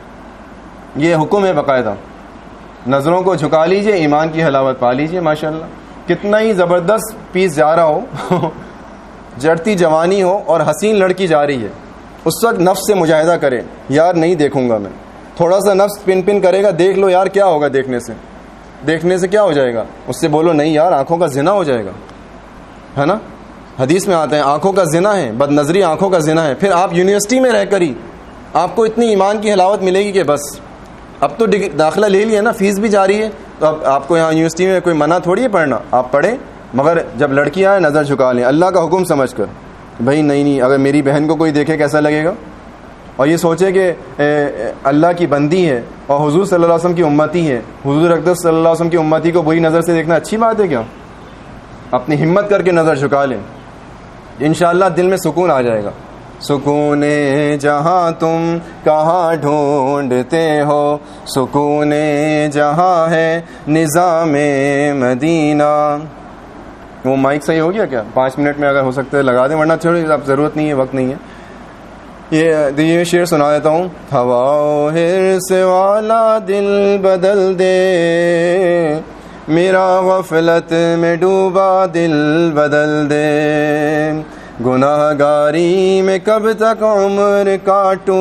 یہ حکم ہے باقاعدہ, نظروں کو جھکا لیجئے, ایمان کی حلاوت پا لیجئے. ماشاءاللہ کتنا ہی زبردست پیس جا رہا ہو, جڑتی جوانی ہو اور حسین لڑکی جا رہی ہے, اس وقت نفس سے مجاہدہ کرے, یار نہیں دیکھوں گا میں. تھوڑا سا نفس پن پن کرے گا, دیکھ لو یار کیا ہوگا, دیکھنے سے دیکھنے سے کیا ہو جائے گا. اس سے بولو نہیں یار آنکھوں کا زنا ہو جائے گا, ہے نا. حدیث میں آتے ہیں آنکھوں کا زنا ہے, بد نظری آنکھوں کا زنا ہے. پھر آپ یونیورسٹی میں رہ کر ہی آپ کو اتنی ایمان کی حلاوت ملے گی کہ بس, اب تو داخلہ لے لیا نا, فیس بھی جاری ہے, تو اب آپ کو یہاں یونیورسٹی میں کوئی منع تھوڑی ہے پڑھنا, آپ پڑھیں. مگر جب لڑکی آئے نظر جھکا لیں, اللہ کا حکم سمجھ کر. بھائی نہیں نہیں, اگر میری بہن کو کوئی دیکھے کیسا لگے گا, اور یہ سوچے کہ اللہ کی بندی ہے اور حضور صلی اللہ علیہ وسلم کی امتی ہے, حضور اقدس صلی اللہ علیہ وسلم کی امتی کو بری نظر سے دیکھنا اچھی بات ہے کیا؟ اپنی ہمت کر کے نظر جھکا لیں, انشاءاللہ دل میں سکون آ جائے گا. سکون جہاں تم کہاں ڈھونڈتے ہو, سکون جہاں ہے نظام مدینہ. وہ مائک صحیح ہو گیا کیا؟ پانچ منٹ میں اگر ہو سکتا ہے لگا دیں, ورنہ چھوڑی, اب ضرورت نہیں ہے, وقت نہیں ہے. یہ یہ شعر سنا دیتا ہوں. ہوا و حرص والا دل بدل دے, میرا غفلت میں ڈوبا دل بدل دے, گناہ گاری میں کب تک عمر کاٹوں,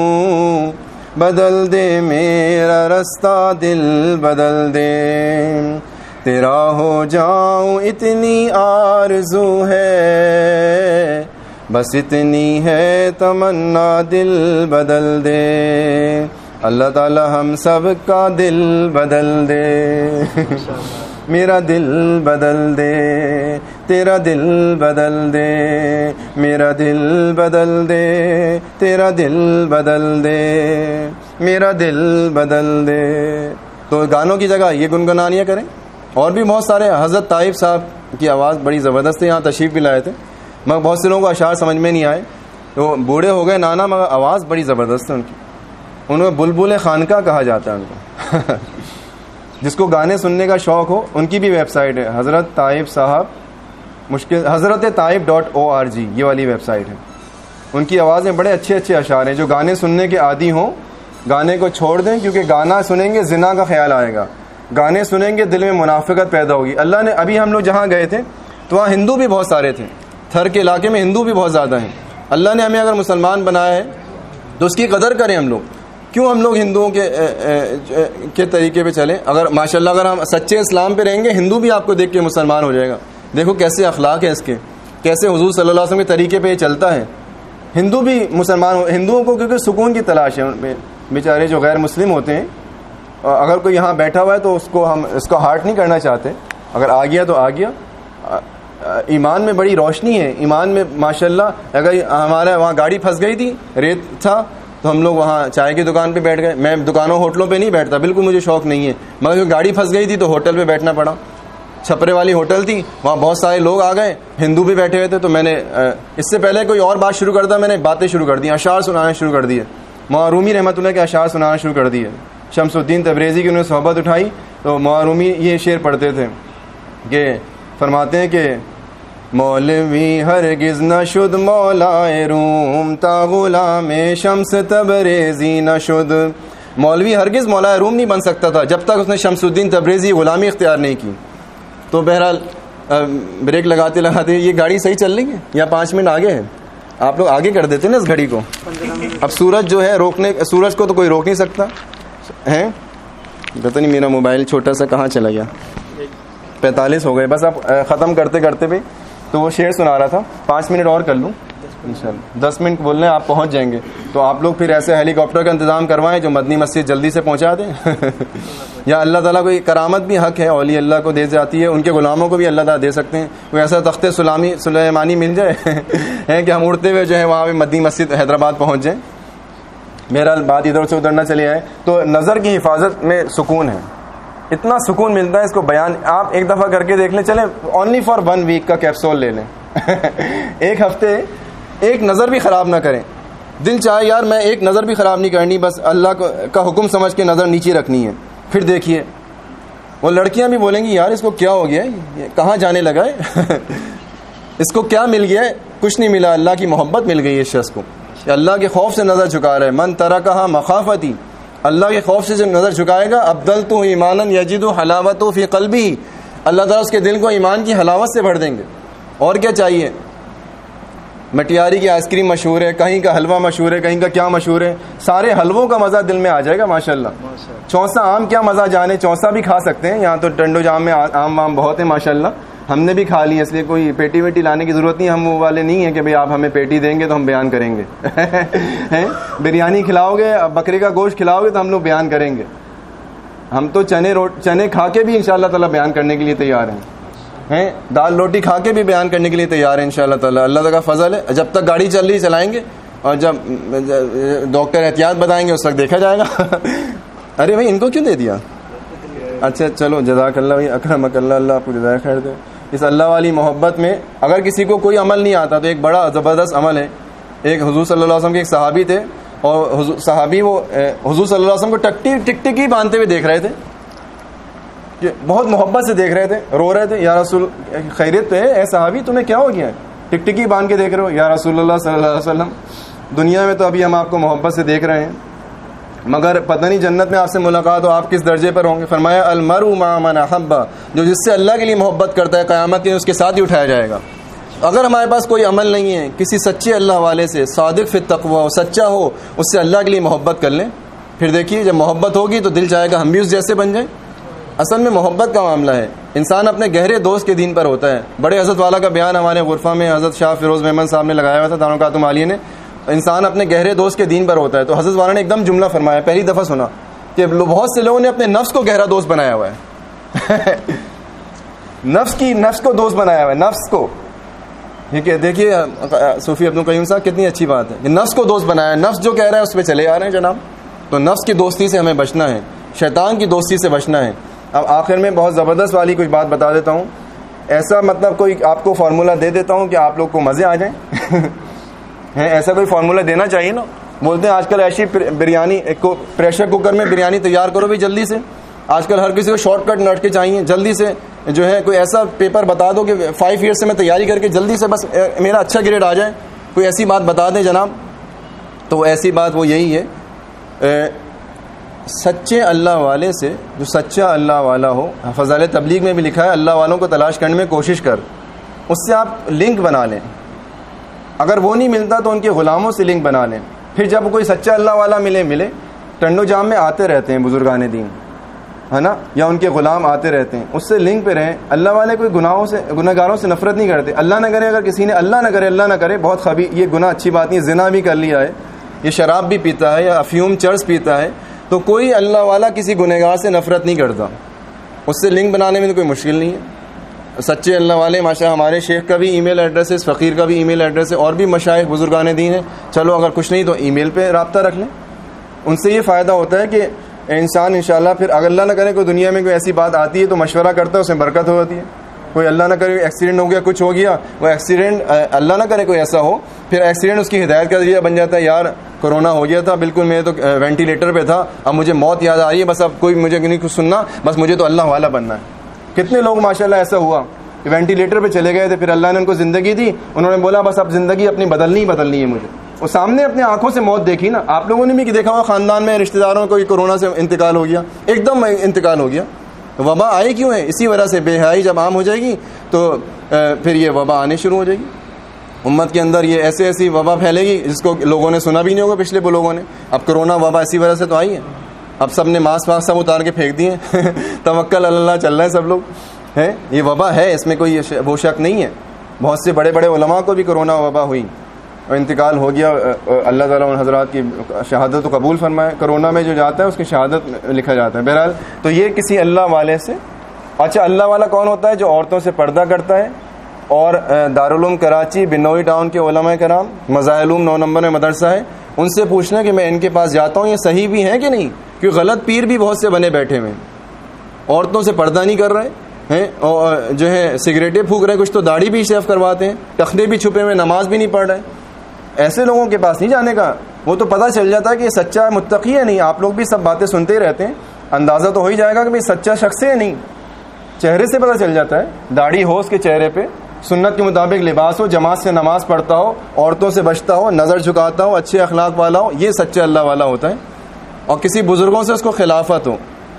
بدل دے میرا رستہ دل بدل دے, تیرا ہو جاؤں اتنی آرزو ہے, بس اتنی ہے تمنا دل بدل دے, اللہ تعالی ہم سب کا دل بدل دے, میرا دل بدل دے, تیرا دل بدل دے, میرا دل بدل دے, تیرا دل بدل دے, میرا دل بدل دے. تو گانوں کی جگہ یہ گنگنانیاں کریں. اور بھی بہت سارے. حضرت طائف صاحب کی آواز بڑی زبردست ہے, یہاں تشریف بھی لائے تھے, مگر بہت سے لوگوں کو اشعار سمجھ میں نہیں آئے. تو بوڑھے ہو گئے نانا, مگر آواز بڑی زبردست ہے ان کی. انہیں بلبل خانقاہ کہا جاتا ہے ان کو. جس کو گانے سننے کا شوق ہو, ان کی بھی ویب سائٹ ہے, حضرت طائف صاحب مشکل حضرت Taif dot O R G, یہ والی ویب سائٹ ہے. ان کی آوازیں بڑے اچھے اچھے اشعار ہیں. جو گانے سننے کے عادی ہوں گانے کو چھوڑ دیں, کیونکہ گانا سنیں گے زنا کا خیال آئے گا, گانے سنیں گے دل میں منافقت پیدا ہوگی. اللہ نے, ابھی ہم لوگ جہاں گئے تھے تو وہاں ہندو بھی بہت سارے تھے, تھر کے علاقے میں ہندو بھی بہت زیادہ ہیں. اللہ نے ہمیں اگر مسلمان بنایا ہے تو اس کی قدر کریں ہم لوگ. کیوں ہم لوگ ہندوؤں کے کے طریقے پہ چلیں؟ اگر ماشاءاللہ اگر ہم سچے اسلام پہ رہیں گے, ہندو بھی آپ کو دیکھ کے مسلمان ہو جائے گا. دیکھو کیسے اخلاق ہیں اس کے, کیسے حضور صلی اللہ علیہ وسلم کے طریقے پہ یہ چلتا ہے. ہندو بھی مسلمان ہو, ہندوؤں کو کیونکہ سکون کی تلاش ہے. بیچارے جو غیر مسلم ہوتے ہیں, اگر کوئی یہاں بیٹھا ہوا ہے تو اس کو ہم اس کو ہارٹ نہیں کرنا چاہتے. اگر آ گیا تو آ گیا. ایمان میں بڑی روشنی ہے, ایمان میں ماشاءاللہ. اگر ہمارے وہاں گاڑی پھنس گئی تھی, ریت تھا, تو ہم لوگ وہاں چائے کی دکان پہ بیٹھ گئے. میں دکانوں ہوٹلوں پہ نہیں بیٹھتا, بالکل مجھے شوق نہیں ہے, مگر گاڑی پھنس گئی تھی تو ہوٹل پہ بیٹھنا پڑا. چھپرے والی ہوٹل تھی, وہاں بہت سارے لوگ آ گئے, ہندو بھی بیٹھے ہوئے تھے. تو میں نے اس سے پہلے کوئی اور بات شروع کرتا, میں نے باتیں شروع کر دی, اشعار سنانا شروع کر دیے. مولانا رومی رحمۃ اللہ کے اشعار سنانا شروع کر دیے. شمس الدین تبریزی کی انہوں نے صحبت اٹھائی تو مولانا رومی یہ شعر پڑھتے تھے کہ فرماتے ہیں کہ مولوی ہرگز نہ شد مولائے روم, تا غلام شمس تبریزی نہ شد. مولوی ہرگز مولائے روم نہیں بن سکتا تھا جب تک اس نے شمس الدین تبریزی غلامی اختیار نہیں کی. تو بہرحال بریک لگاتے لگاتے یہ گاڑی صحیح چل رہی ہے یا پانچ منٹ آگے ہے؟ آپ لوگ آگے کر دیتے نا اس گھڑی کو. اب سورج جو ہے روکنے, سورج کو تو کوئی روک نہیں سکتا ہے. پتہ نہیں میرا موبائل چھوٹا سا کہاں چلا گیا. پینتالیس ہو گئے بس. اب ختم کرتے کرتے بھی تو وہ شعر سنا رہا تھا, پانچ منٹ اور کر لوں انشاءاللہ. دس منٹ بول رہے ہیں, آپ پہنچ جائیں گے. تو آپ لوگ پھر ایسے ہیلی کاپٹر کا انتظام کروائیں جو مدنی مسجد جلدی سے پہنچا دیں. یا اللہ تعالیٰ کو کرامت بھی حق ہے, اولیاء اللہ کو دے جاتی ہے, ان کے غلاموں کو بھی اللہ تعالیٰ دے سکتے ہیں. کوئی ایسا تخت سلامی سلیمانی مل جائے ہے کہ ہم اڑتے ہوئے جو ہے وہاں پہ مدنی مسجد حیدرآباد پہنچ جائیں. میرا بات ادھر سے ادھر نہ چلے آئے. تو نظر کی حفاظت میں سکون ہے, اتنا سکون ملتا ہے. اس کو بیان آپ ایک دفعہ کر کے دیکھ لیں. چلیں اونلی فار ون ویک کا کیپسول لے لیں. ایک ہفتے ایک نظر بھی خراب نہ کریں. دل چاہے یار میں ایک نظر بھی خراب نہیں کرنی, بس اللہ کا حکم سمجھ کے نظر نیچے رکھنی ہے. پھر دیکھیے وہ لڑکیاں بھی بولیں گی یار اس کو کیا ہو گیا ہے, کہاں جانے لگا ہے, اس کو کیا مل گیا ہے. کچھ نہیں ملا, اللہ کی محبت مل گئی اس شخص کو. اللہ کے خوف سے نظر جھکا رہا ہے. من ترکھا مخافتی, اللہ کے خوف سے جب نظر جھکائے گا, ابدلتہ ایمانا یجد حلاوتہ فی قلبہ, اللہ تعالیٰ اس کے دل کو ایمان کی حلاوت سے بھر دیں گے. اور کیا چاہیے. مٹیاری کی آئس کریم مشہور ہے, کہیں کا حلوہ مشہور ہے, کہیں کا کیا مشہور ہے. سارے حلووں کا مزہ دل میں آ جائے گا ماشاءاللہ. چونسا آم کیا مزہ جانے, چونسا بھی کھا سکتے ہیں. یہاں تو ٹنڈو جام میں آم وام بہت ہیں ماشاءاللہ, ہم نے بھی کھا لی, اس لیے کوئی پیٹی ویٹی لانے کی ضرورت نہیں. ہم وہ والے نہیں ہیں کہ بھئی آپ ہمیں پیٹی دیں گے تو ہم بیان کریں گے. بریانی کھلاؤ گے, بکرے کا گوشت کھلاؤ گے تو ہم لوگ بیان کریں گے. ہم تو چنے روٹ چنے کھا کے بھی انشاءاللہ تعالیٰ بیان کرنے کے لیے تیار ہیں. ہیں دال روٹی کھا کے بھی بیان کرنے کے لیے تیار ہیں انشاءاللہ تعالیٰ. اللہ تعالیٰ کا فضل ہے. جب تک گاڑی چل رہی چلائیں گے, اور جب ڈاکٹر احتیاط بتائیں گے اس وقت دیکھا جائے گا. ارے بھائی ان کو کیوں دے دیا. اچھا چلو جزاک اللہ بھائی, اکرمک اللہ, اللہ آپ کو جزائے خیر دے. اس اللہ والی محبت میں اگر کسی کو کوئی عمل نہیں آتا تو ایک بڑا زبردست عمل ہے ایک حضور صلی اللہ علیہ وسلم کے ایک صحابی تھے, اور حضور صحابی وہ حضور صلی اللہ علیہ وسلم کو ٹکٹی ٹک ٹکی باندھتے ہوئے دیکھ رہے تھے, کہ بہت محبت سے دیکھ رہے تھے, رو رہے تھے, یا رسول خیریت تو ہے اے صحابی, تمہیں کیا ہو گیا ہے, ٹک ٹکی باندھ کے دیکھ رہے ہو, یا رسول اللہ صلی اللہ علیہ وسلم دنیا میں تو ابھی ہم آپ کو محبت سے دیکھ رہے ہیں, مگر پتہ نہیں جنت میں آپ سے ملاقات ہو آپ کس درجے پر ہوں گے. فرمایا المرء مع من احب, جو جس سے اللہ کے لیے محبت کرتا ہے قیامت کے اس کے ساتھ ہی اٹھایا جائے گا. اگر ہمارے پاس کوئی عمل نہیں ہے, کسی سچے اللہ والے سے, صادق فی التقوی ہو, سچا ہو, اس سے اللہ کے لیے محبت کر لیں. پھر دیکھیے جب محبت ہوگی تو دل چاہے گا ہم بھی اس جیسے بن جائیں. اصل میں محبت کا معاملہ ہے, انسان اپنے گہرے دوست کے دین پر ہوتا ہے. بڑے حضرت والا کا بیان ہمارے غرفہ میں حضرت شاہ فیروز محمد صاحب نے لگایا ہوا تھا, دارو کاتم عالیہ نے, انسان اپنے گہرے دوست کے دین پر ہوتا ہے. تو حضرت والا نے ایک دم جملہ فرمایا, پہلی دفعہ سنا, کہ بہت سے لوگوں نے اپنے نفس کو گہرا دوست بنایا ہوا ہے. نفس کی نفس کو دوست بنایا ہوا ہے, نفس کو. ٹھیک ہے, دیکھیے صوفی عبد القیوم صاحب کتنی اچھی بات ہے کہ نفس کو دوست بنایا ہے. نفس جو کہہ رہا ہے اس پہ چلے آ رہے ہیں جناب. تو نفس کی دوستی سے ہمیں بچنا ہے, شیطان کی دوستی سے بچنا ہے. اب آخر میں بہت زبردست والی کوئی بات بتا دیتا ہوں, ایسا مطلب کوئی آپ کو فارمولہ دے دیتا ہوں کہ آپ لوگ کو مزے آ جائیں. ایسا کوئی فارمولہ دینا چاہیے نا. بولتے ہیں آج کل ایسی بریانی کو پریشر کوکر میں بریانی تیار کرو بھی جلدی سے. آج کل ہر کسی کو شارٹ کٹ نٹ کے چاہیے, جلدی سے جو ہے کوئی ایسا پیپر بتا دو کہ فائیو ایئر سے میں تیاری کر کے جلدی سے بس میرا اچھا گریڈ آ جائے. کوئی ایسی بات بتا دیں جناب. تو ایسی بات وہ یہی ہے, سچے اللہ والے سے, جو سچا اللہ والا ہو. فضائل تبلیغ میں بھی لکھا ہے اللہ والوں کو تلاش کرنے میں کوشش کر, اس سے آپ لنک بنا لیں. اگر وہ نہیں ملتا تو ان کے غلاموں سے لنک بنا لیں. پھر جب کوئی سچا اللہ والا ملے ملے ٹنڈو جام میں آتے رہتے ہیں بزرگان دین, ہے نا, یا ان کے غلام آتے رہتے ہیں, اس سے لنک پہ رہیں. اللہ والے کوئی گناہوں سے گناہ گاروں سے نفرت نہیں کرتے. اللہ نہ کرے, اگر کسی نے اللہ نہ کرے اللہ نہ کرے بہت خبی, یہ گناہ اچھی بات نہیں, زنا بھی کر لیا ہے, یہ شراب بھی پیتا ہے, یا افیوم چرس پیتا ہے, تو کوئی اللہ والا کسی گنہگار سے نفرت نہیں کرتا. اس سے لنک بنانے میں تو کوئی مشکل نہیں ہے. سچے اللہ والے ماشاء ہمارے شیخ کا بھی ای میل ایڈریس ہے, فقیر کا بھی ای میل ایڈریس ہے, اور بھی مشائخ بزرگان دین ہیں. چلو اگر کچھ نہیں تو ای میل پہ رابطہ رکھ لیں. ان سے یہ فائدہ ہوتا ہے کہ انسان انشاءاللہ پھر اگر اللہ نہ کرے کوئی دنیا میں کوئی ایسی بات آتی ہے تو مشورہ کرتا ہے, اس میں برکت ہو جاتی ہے. کوئی اللہ نہ کرے ایکسیڈنٹ ہو گیا, کچھ ہو گیا, وہ ایکسیڈنٹ اللہ نہ کرے کوئی ایسا ہو, پھر ایکسیڈنٹ اس کی ہدایت کا ذریعہ بن جاتا ہے. یار کورونا ہو گیا تھا, بالکل میں تو وینٹیلیٹر پہ تھا, اب مجھے موت یاد آ رہی ہے, بس اب کوئی مجھے نہیں کچھ سننا, بس مجھے تو اللہ والا بننا ہے. کتنے لوگ ماشاءاللہ ایسا ہوا کہ وینٹیلیٹر پہ چلے گئے تھے, پھر اللہ نے ان کو زندگی دی, انہوں نے بولا بس اب زندگی اپنی بدلنی ہی بدلنی ہے مجھے. وہ سامنے اپنے آنکھوں سے موت دیکھی نا. آپ لوگوں نے بھی دیکھا ہوگا خاندان میں رشتہ داروں کو کورونا سے انتقال ہو گیا, ایک دم انتقال ہو گیا. وبا آئی کیوں ہے؟ اسی وجہ سے. بے حیائی جب عام ہو جائے گی تو پھر یہ وبا آنے شروع ہو جائے گی امت کے اندر. یہ ایسے ایسی وبا پھیلے گی جس کو لوگوں نے سنا بھی نہیں ہوگا پچھلے وہ لوگوں نے. اب کرونا وبا اسی وجہ سے تو آئی ہے. اب سب نے ماسک واسک سب اتار کے پھینک دیے, توکل اللہ چل رہا ہے سب لوگ. ہے یہ وبا ہے, اس میں کوئی وہ شک نہیں ہے. بہت سے بڑے بڑے علماء کو بھی کرونا وبا ہوئی اور انتقال ہو گیا. اللہ تعالیٰ ان حضرات کی شہادت کو قبول فرمائے. کرونا میں جو جاتا ہے اس کی شہادت لکھا جاتا ہے. بہرحال تو یہ کسی اللہ والے سے. اچھا اللہ والا کون ہوتا ہے؟ جو عورتوں سے پردہ کرتا ہے. اور دارالعلوم کراچی بنوئی ٹاؤن کے علماء کرام, مظاہر نو نمبر میں مدرسہ ہے, ان سے پوچھنا کہ میں ان کے پاس جاتا ہوں یہ صحیح بھی ہیں کہ نہیں, کیونکہ غلط پیر بھی بہت سے بنے بیٹھے ہوئے, عورتوں سے پردہ نہیں کر رہے ہیں, اور جو ہے سگریٹیں پھونک رہے, کچھ تو داڑھی بھی شیف کرواتے ہیں, ٹخنے بھی چھپے ہوئے, نماز بھی نہیں پڑھ رہے. ایسے لوگوں کے پاس نہیں جانے کا. وہ تو پتہ چل جاتا ہے کہ یہ سچا ہے, متقی ہے نہیں. آپ لوگ بھی سب باتیں سنتے ہی رہتے ہیں, اندازہ تو ہو ہی جائے گا کہ بھائی سچا شخص ہے نہیں. چہرے سے پتہ چل جاتا ہے. داڑھی ہو اس کے چہرے پہ, سنت کے مطابق لباس ہو, جماعت سے نماز پڑھتا ہو, عورتوں سے بچتا ہو, نظر جھکاتا ہو, اچھے اخلاق والا ہو, یہ سچا اللہ والا ہوتا ہے. اور کسی بزرگوں سے اس کو خلافت ہو.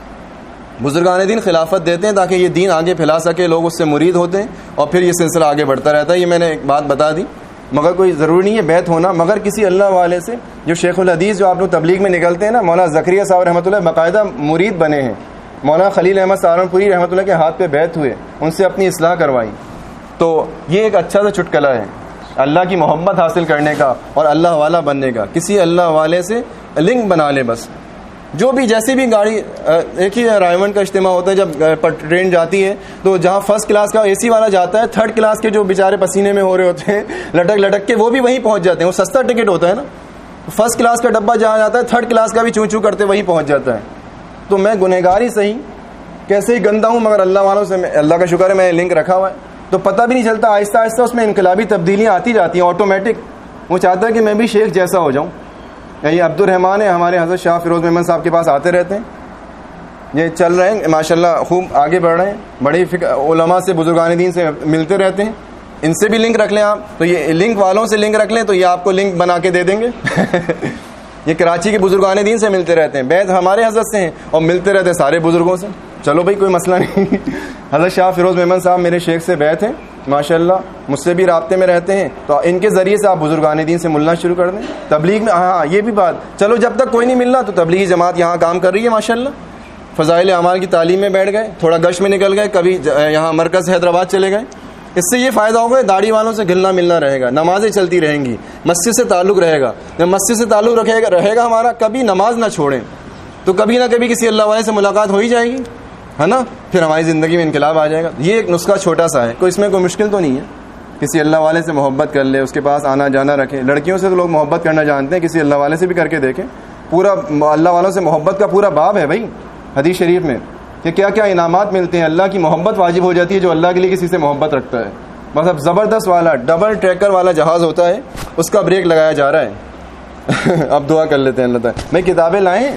بزرگان دین خلافت دیتے ہیں تاکہ یہ دین آگے پھیلا سکے, لوگ اس سے مرید ہوتے ہیں اور پھر یہ سلسلہ آگے بڑھتا رہتا ہے. یہ میں نے ایک بات بتا دی, مگر کوئی ضروری نہیں ہے بیعت ہونا, مگر کسی اللہ والے سے. جو شیخ الحدیث جو آپ لوگ تبلیغ میں نکلتے ہیں نا, مولانا زکریا صاحب رحمۃ اللہ باقاعدہ مرید بنے ہیں. مولانا خلیل احمد سہارنپوری رحمۃ اللہ کے ہاتھ پہ بیعت ہوئے, ان سے اپنی اصلاح کروائی. تو یہ ایک اچھا سا چٹکلا ہے اللہ کی محبت حاصل کرنے کا اور اللہ والا بننے کا. کسی اللہ والے سے لنک بنا لے بس. جو بھی جیسی بھی گاڑی, ایک ہی رائمنڈ کا اجتماع ہوتا ہے جب ٹرین جاتی ہے, تو جہاں فرسٹ کلاس کا اے سی والا جاتا ہے, تھرڈ کلاس کے جو بیچارے پسینے میں ہو رہے ہوتے ہیں لٹک لٹک کے, وہ بھی وہیں پہنچ جاتے ہیں. وہ سستا ٹکٹ ہوتا ہے نا. فرسٹ کلاس کا ڈبہ جہاں جاتا ہے, تھرڈ کلاس کا بھی چوں چوں کرتے وہیں پہنچ جاتا ہے. تو میں گنہگار ہی صحیح, کیسے ہی گندا ہوں, مگر اللہ والوں سے اللہ کا شکر ہے میں لنک رکھا ہوا ہے. تو پتہ بھی نہیں چلتا, آہستہ آہستہ اس میں انقلابی تبدیلیاں آتی جاتی ہیں آٹومیٹک. وہ چاہتا ہے کہ میں بھی شیخ جیسا ہو جاؤں. یہ عبد الرحمان ہے ہمارے حضرت شاہ فیروز محمد صاحب کے پاس آتے رہتے ہیں, یہ چل رہے ہیں ماشاءاللہ, خوب آگے بڑھ رہے ہیں, بڑی علماء سے بزرگان دین سے ملتے رہتے ہیں. ان سے بھی لنک رکھ لیں آپ, تو یہ لنک والوں سے لنک رکھ لیں تو یہ آپ کو لنک بنا کے دے دیں گے. یہ کراچی کے بزرگان دین سے ملتے رہتے ہیں, بیت ہمارے حضرت سے ہیں اور ملتے رہتے ہیں سارے بزرگوں سے. چلو بھائی کوئی مسئلہ نہیں. حضرت شاہ فیروز محمد صاحب میرے شیخ سے بیت ہیں ماشاءاللہ, مجھ سے بھی رابطے میں رہتے ہیں, تو ان کے ذریعے سے آپ بزرگان دین سے ملنا شروع کر دیں. تبلیغ میں ہاں یہ بھی بات, چلو جب تک کوئی نہیں مل رہا تو تبلیغی جماعت یہاں کام کر رہی ہے ماشاءاللہ. فضائل اعمال کی تعلیم میں بیٹھ گئے, تھوڑا گش میں نکل گئے, کبھی یہاں مرکز حیدرآباد چلے گئے. اس سے یہ فائدہ ہوگا, داڑھی والوں سے گلنا ملنا رہے گا, نمازیں چلتی رہیں گی, مسجد سے تعلق رہے گا. جب مسجد سے تعلق رکھے گا رہے گا ہمارا, کبھی نماز نہ چھوڑیں تو کبھی نہ کبھی کسی اللہ والے سے ملاقات ہو ہی جائے گی, ہے نا, پھر ہماری زندگی میں انقلاب آ جائے گا. یہ ایک نسخہ چھوٹا سا ہے, کوئی اس میں کوئی مشکل تو نہیں ہے. کسی اللہ والے سے محبت کر لے, اس کے پاس آنا جانا رکھے. لڑکیوں سے تو لوگ محبت کرنا جانتے ہیں, کسی اللہ والے سے بھی کر کے دیکھیں. پورا اللہ والوں سے محبت کا پورا باب ہے بھائی حدیث شریف میں, کہ کیا کیا انعامات ملتے ہیں. اللہ کی محبت واجب ہو جاتی ہے جو اللہ کے لیے کسی سے محبت رکھتا ہے. مطلب زبردست والا ڈبل ٹریکر والا جہاز ہوتا ہے, اس کا بریک لگایا جا رہا ہے. اب دعا کر لیتے ہیں اللہ تعالیٰ. میں کتابیں لائیں,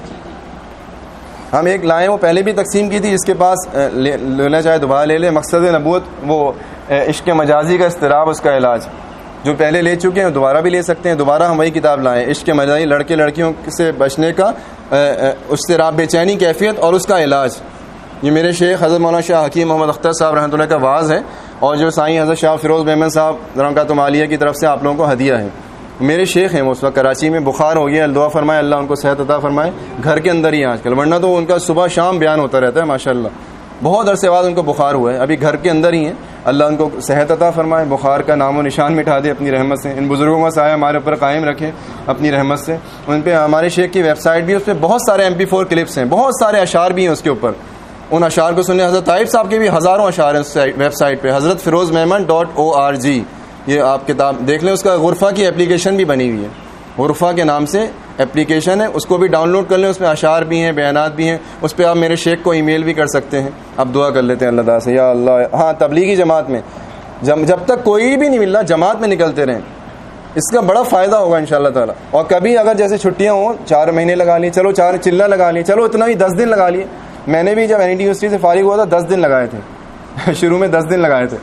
ہم ایک لائیں, وہ پہلے بھی تقسیم کی تھی, جس کے پاس لینا چاہے دوبارہ لے لیں. مقصد نبوت, وہ عشق مجازی کا اضطراب, اس کا علاج, جو پہلے لے چکے ہیں دوبارہ بھی لے سکتے ہیں. دوبارہ ہم وہی کتاب لائیں, عشق مجازی, لڑکے لڑکیوں سے بچنے کا اضطراب, بے چینی کیفیت اور اس کا علاج. یہ میرے شیخ حضرت مولانا شاہ حکیم محمد اختر صاحب رحمۃ اللہ کا واعظ ہے, اور جو سائیں حضرت شاہ فیروز محمد صاحب رحمۃ عالیہ کی طرف سے آپ لوگوں کو ہدیہ ہے. میرے شیخ ہیں, وہ اس وقت کراچی میں, بخار ہو گیا, دعا فرمائے اللہ ان کو صحت عطا فرمائے. گھر کے اندر ہی آج کل, ورنہ تو ان کا صبح شام بیان ہوتا رہتا ہے ماشاءاللہ. بہت عرصے بعد ان کو بخار ہوا ہے, ابھی گھر کے اندر ہی ہیں. اللہ ان کو صحت عطا فرمائے, بخار کا نام و نشان مٹا دے اپنی رحمت سے. ان بزرگوں کا سایہ ہمارے اوپر قائم رکھے اپنی رحمت سے. ان پہ ہمارے شیخ کی ویب سائٹ بھی, اس پہ بہت سارے ایم پی فور کلپس ہیں, بہت سارے اشعار بھی ہیں اس کے اوپر. ان اشعار کو سنیں. حضرت طائف صاحب کے بھی ہزاروں اشعار ہیں اس ویب سائٹ پہ, حضرت Feroz Muhammad dot O R G. یہ آپ کتاب دیکھ لیں. اس کا غرفہ کی اپلیکیشن بھی بنی ہوئی ہے, غرفہ کے نام سے اپلیکیشن ہے, اس کو بھی ڈاؤن لوڈ کر لیں. اس میں اشعار بھی ہیں, بیانات بھی ہیں, اس پہ آپ میرے شیخ کو ای میل بھی کر سکتے ہیں. اب دعا کر لیتے ہیں اللہ تعالیٰ سے, یا اللہ. ہاں تبلیغی جماعت میں جب جب تک کوئی بھی نہیں مل رہا, جماعت میں نکلتے رہیں, اس کا بڑا فائدہ ہوگا انشاءاللہ تعالیٰ. اور کبھی اگر جیسے چھٹیاں ہوں, چار مہینے لگا لیے, چلو چار چلہ لگا لیے, چلو اتنا بھی دس دن لگا لیے. میں نے بھی جب این ای ٹی یونیورسٹی سے فارغ ہوا تھا دس دن لگائے تھے. شروع میں دس دن لگائے تھے,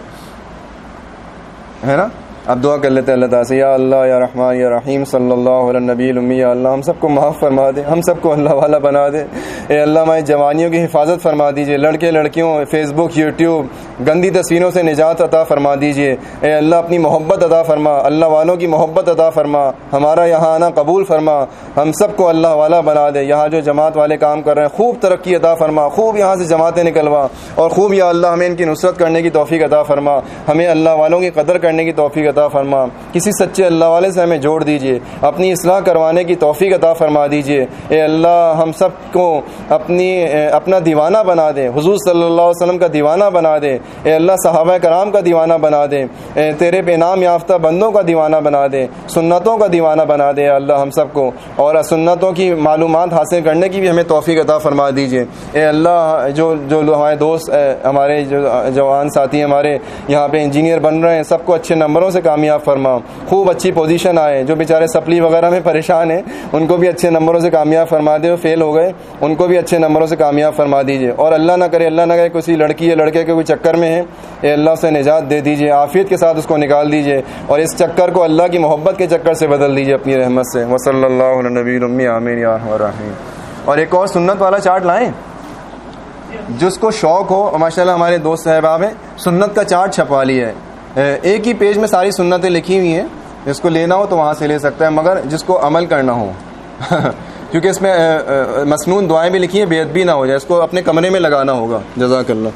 ہے نا. اب دعا کر لیتے ہیں اللہ تعالیٰ سے, یا اللہ یا رحمان یا رحیم صلی اللہ علیہ نبی الامی. یا اللہ ہم سب کو معاف فرما دے, ہم سب کو اللہ والا بنا دے. اے اللہ ہماری جوانیوں کی حفاظت فرما دیجئے, لڑکے لڑکیوں فیس بک یوٹیوب گندی تصویروں سے نجات عطا فرما دیجئے. اے اللہ اپنی محبت عطا فرما, اللہ والوں کی محبت عطا فرما, ہمارا یہاں آنا قبول فرما, ہم سب کو اللہ والا بنا دے. یہاں جو جماعت والے کام کر رہے ہیں خوب ترقی عطا فرما, خوب یہاں سے جماعتیں نکلوا, اور خوب یا اللہ ہمیں ان کی نصرت کرنے کی توفیق عطا فرما, ہمیں اللہ والوں کی قدر کرنے کی توفیق عطا فرما. کسی سچے اللہ والے سے ہمیں جوڑ دیجئے, اپنی اصلاح کروانے کی توفیق عطا فرما دیجئے. اے اللہ ہم سب کو اپنی اپنا دیوانہ بنا دے, حضور صلی اللہ علیہ وسلم کا دیوانہ بنا دے. اے اللہ صحابہ کرام کا دیوانہ بنا دے, اے تیرے پہ انعام یافتہ بندوں کا دیوانہ بنا دے, سنتوں کا دیوانہ بنا دے. اللہ ہم سب کو, اور سنتوں کی معلومات حاصل کرنے کی بھی ہمیں توفیق عطا فرما دیجئے. اے اللہ جو جو ہمارے دوست, ہمارے جو جوان ساتھی ہمارے یہاں پہ انجینئر بن رہے ہیں, سب کو اچھے نمبروں سے کامیاب فرما, خوب اچھی پوزیشن آئے. جو بیچارے سپلی وغیرہ میں پریشان ہیں ان کو بھی اچھے نمبروں سے کامیاب فرما دے, فیل ہو گئے ان کو بھی اچھے نمبروں سے کامیاب فرما دیجئے. اور اللہ نہ کرے اللہ نہ کرے کسی لڑکی یا لڑکے کے کوئی چکر میں ہے, اے اللہ اسے نجات دے دیجئے, عافیت کے ساتھ اس کو نکال دیجئے, اور اس چکر کو اللہ کی محبت کے چکر سے بدل دیجئے اپنی رحمت سے. وصلی اللہ علی نبی الامی. آمین یا رحیم. اور ایک اور سنت والا چارٹ لائیں, جس کو شوق ہو. ماشاءاللہ ہمارے دوست صاحباب ہیں, سنت کا چارٹ چھپا لیا ہے, ایک ہی پیج میں ساری سنتیں لکھی ہوئی ہیں. جس کو لینا ہو تو وہاں سے لے سکتا ہے, مگر جس کو عمل کرنا ہو کیونکہ اس میں مسنون دعائیں بھی لکھی ہیں, بے ادبی نہ ہو جائے, اس کو اپنے کمرے میں لگانا ہوگا. جزاک اللہ.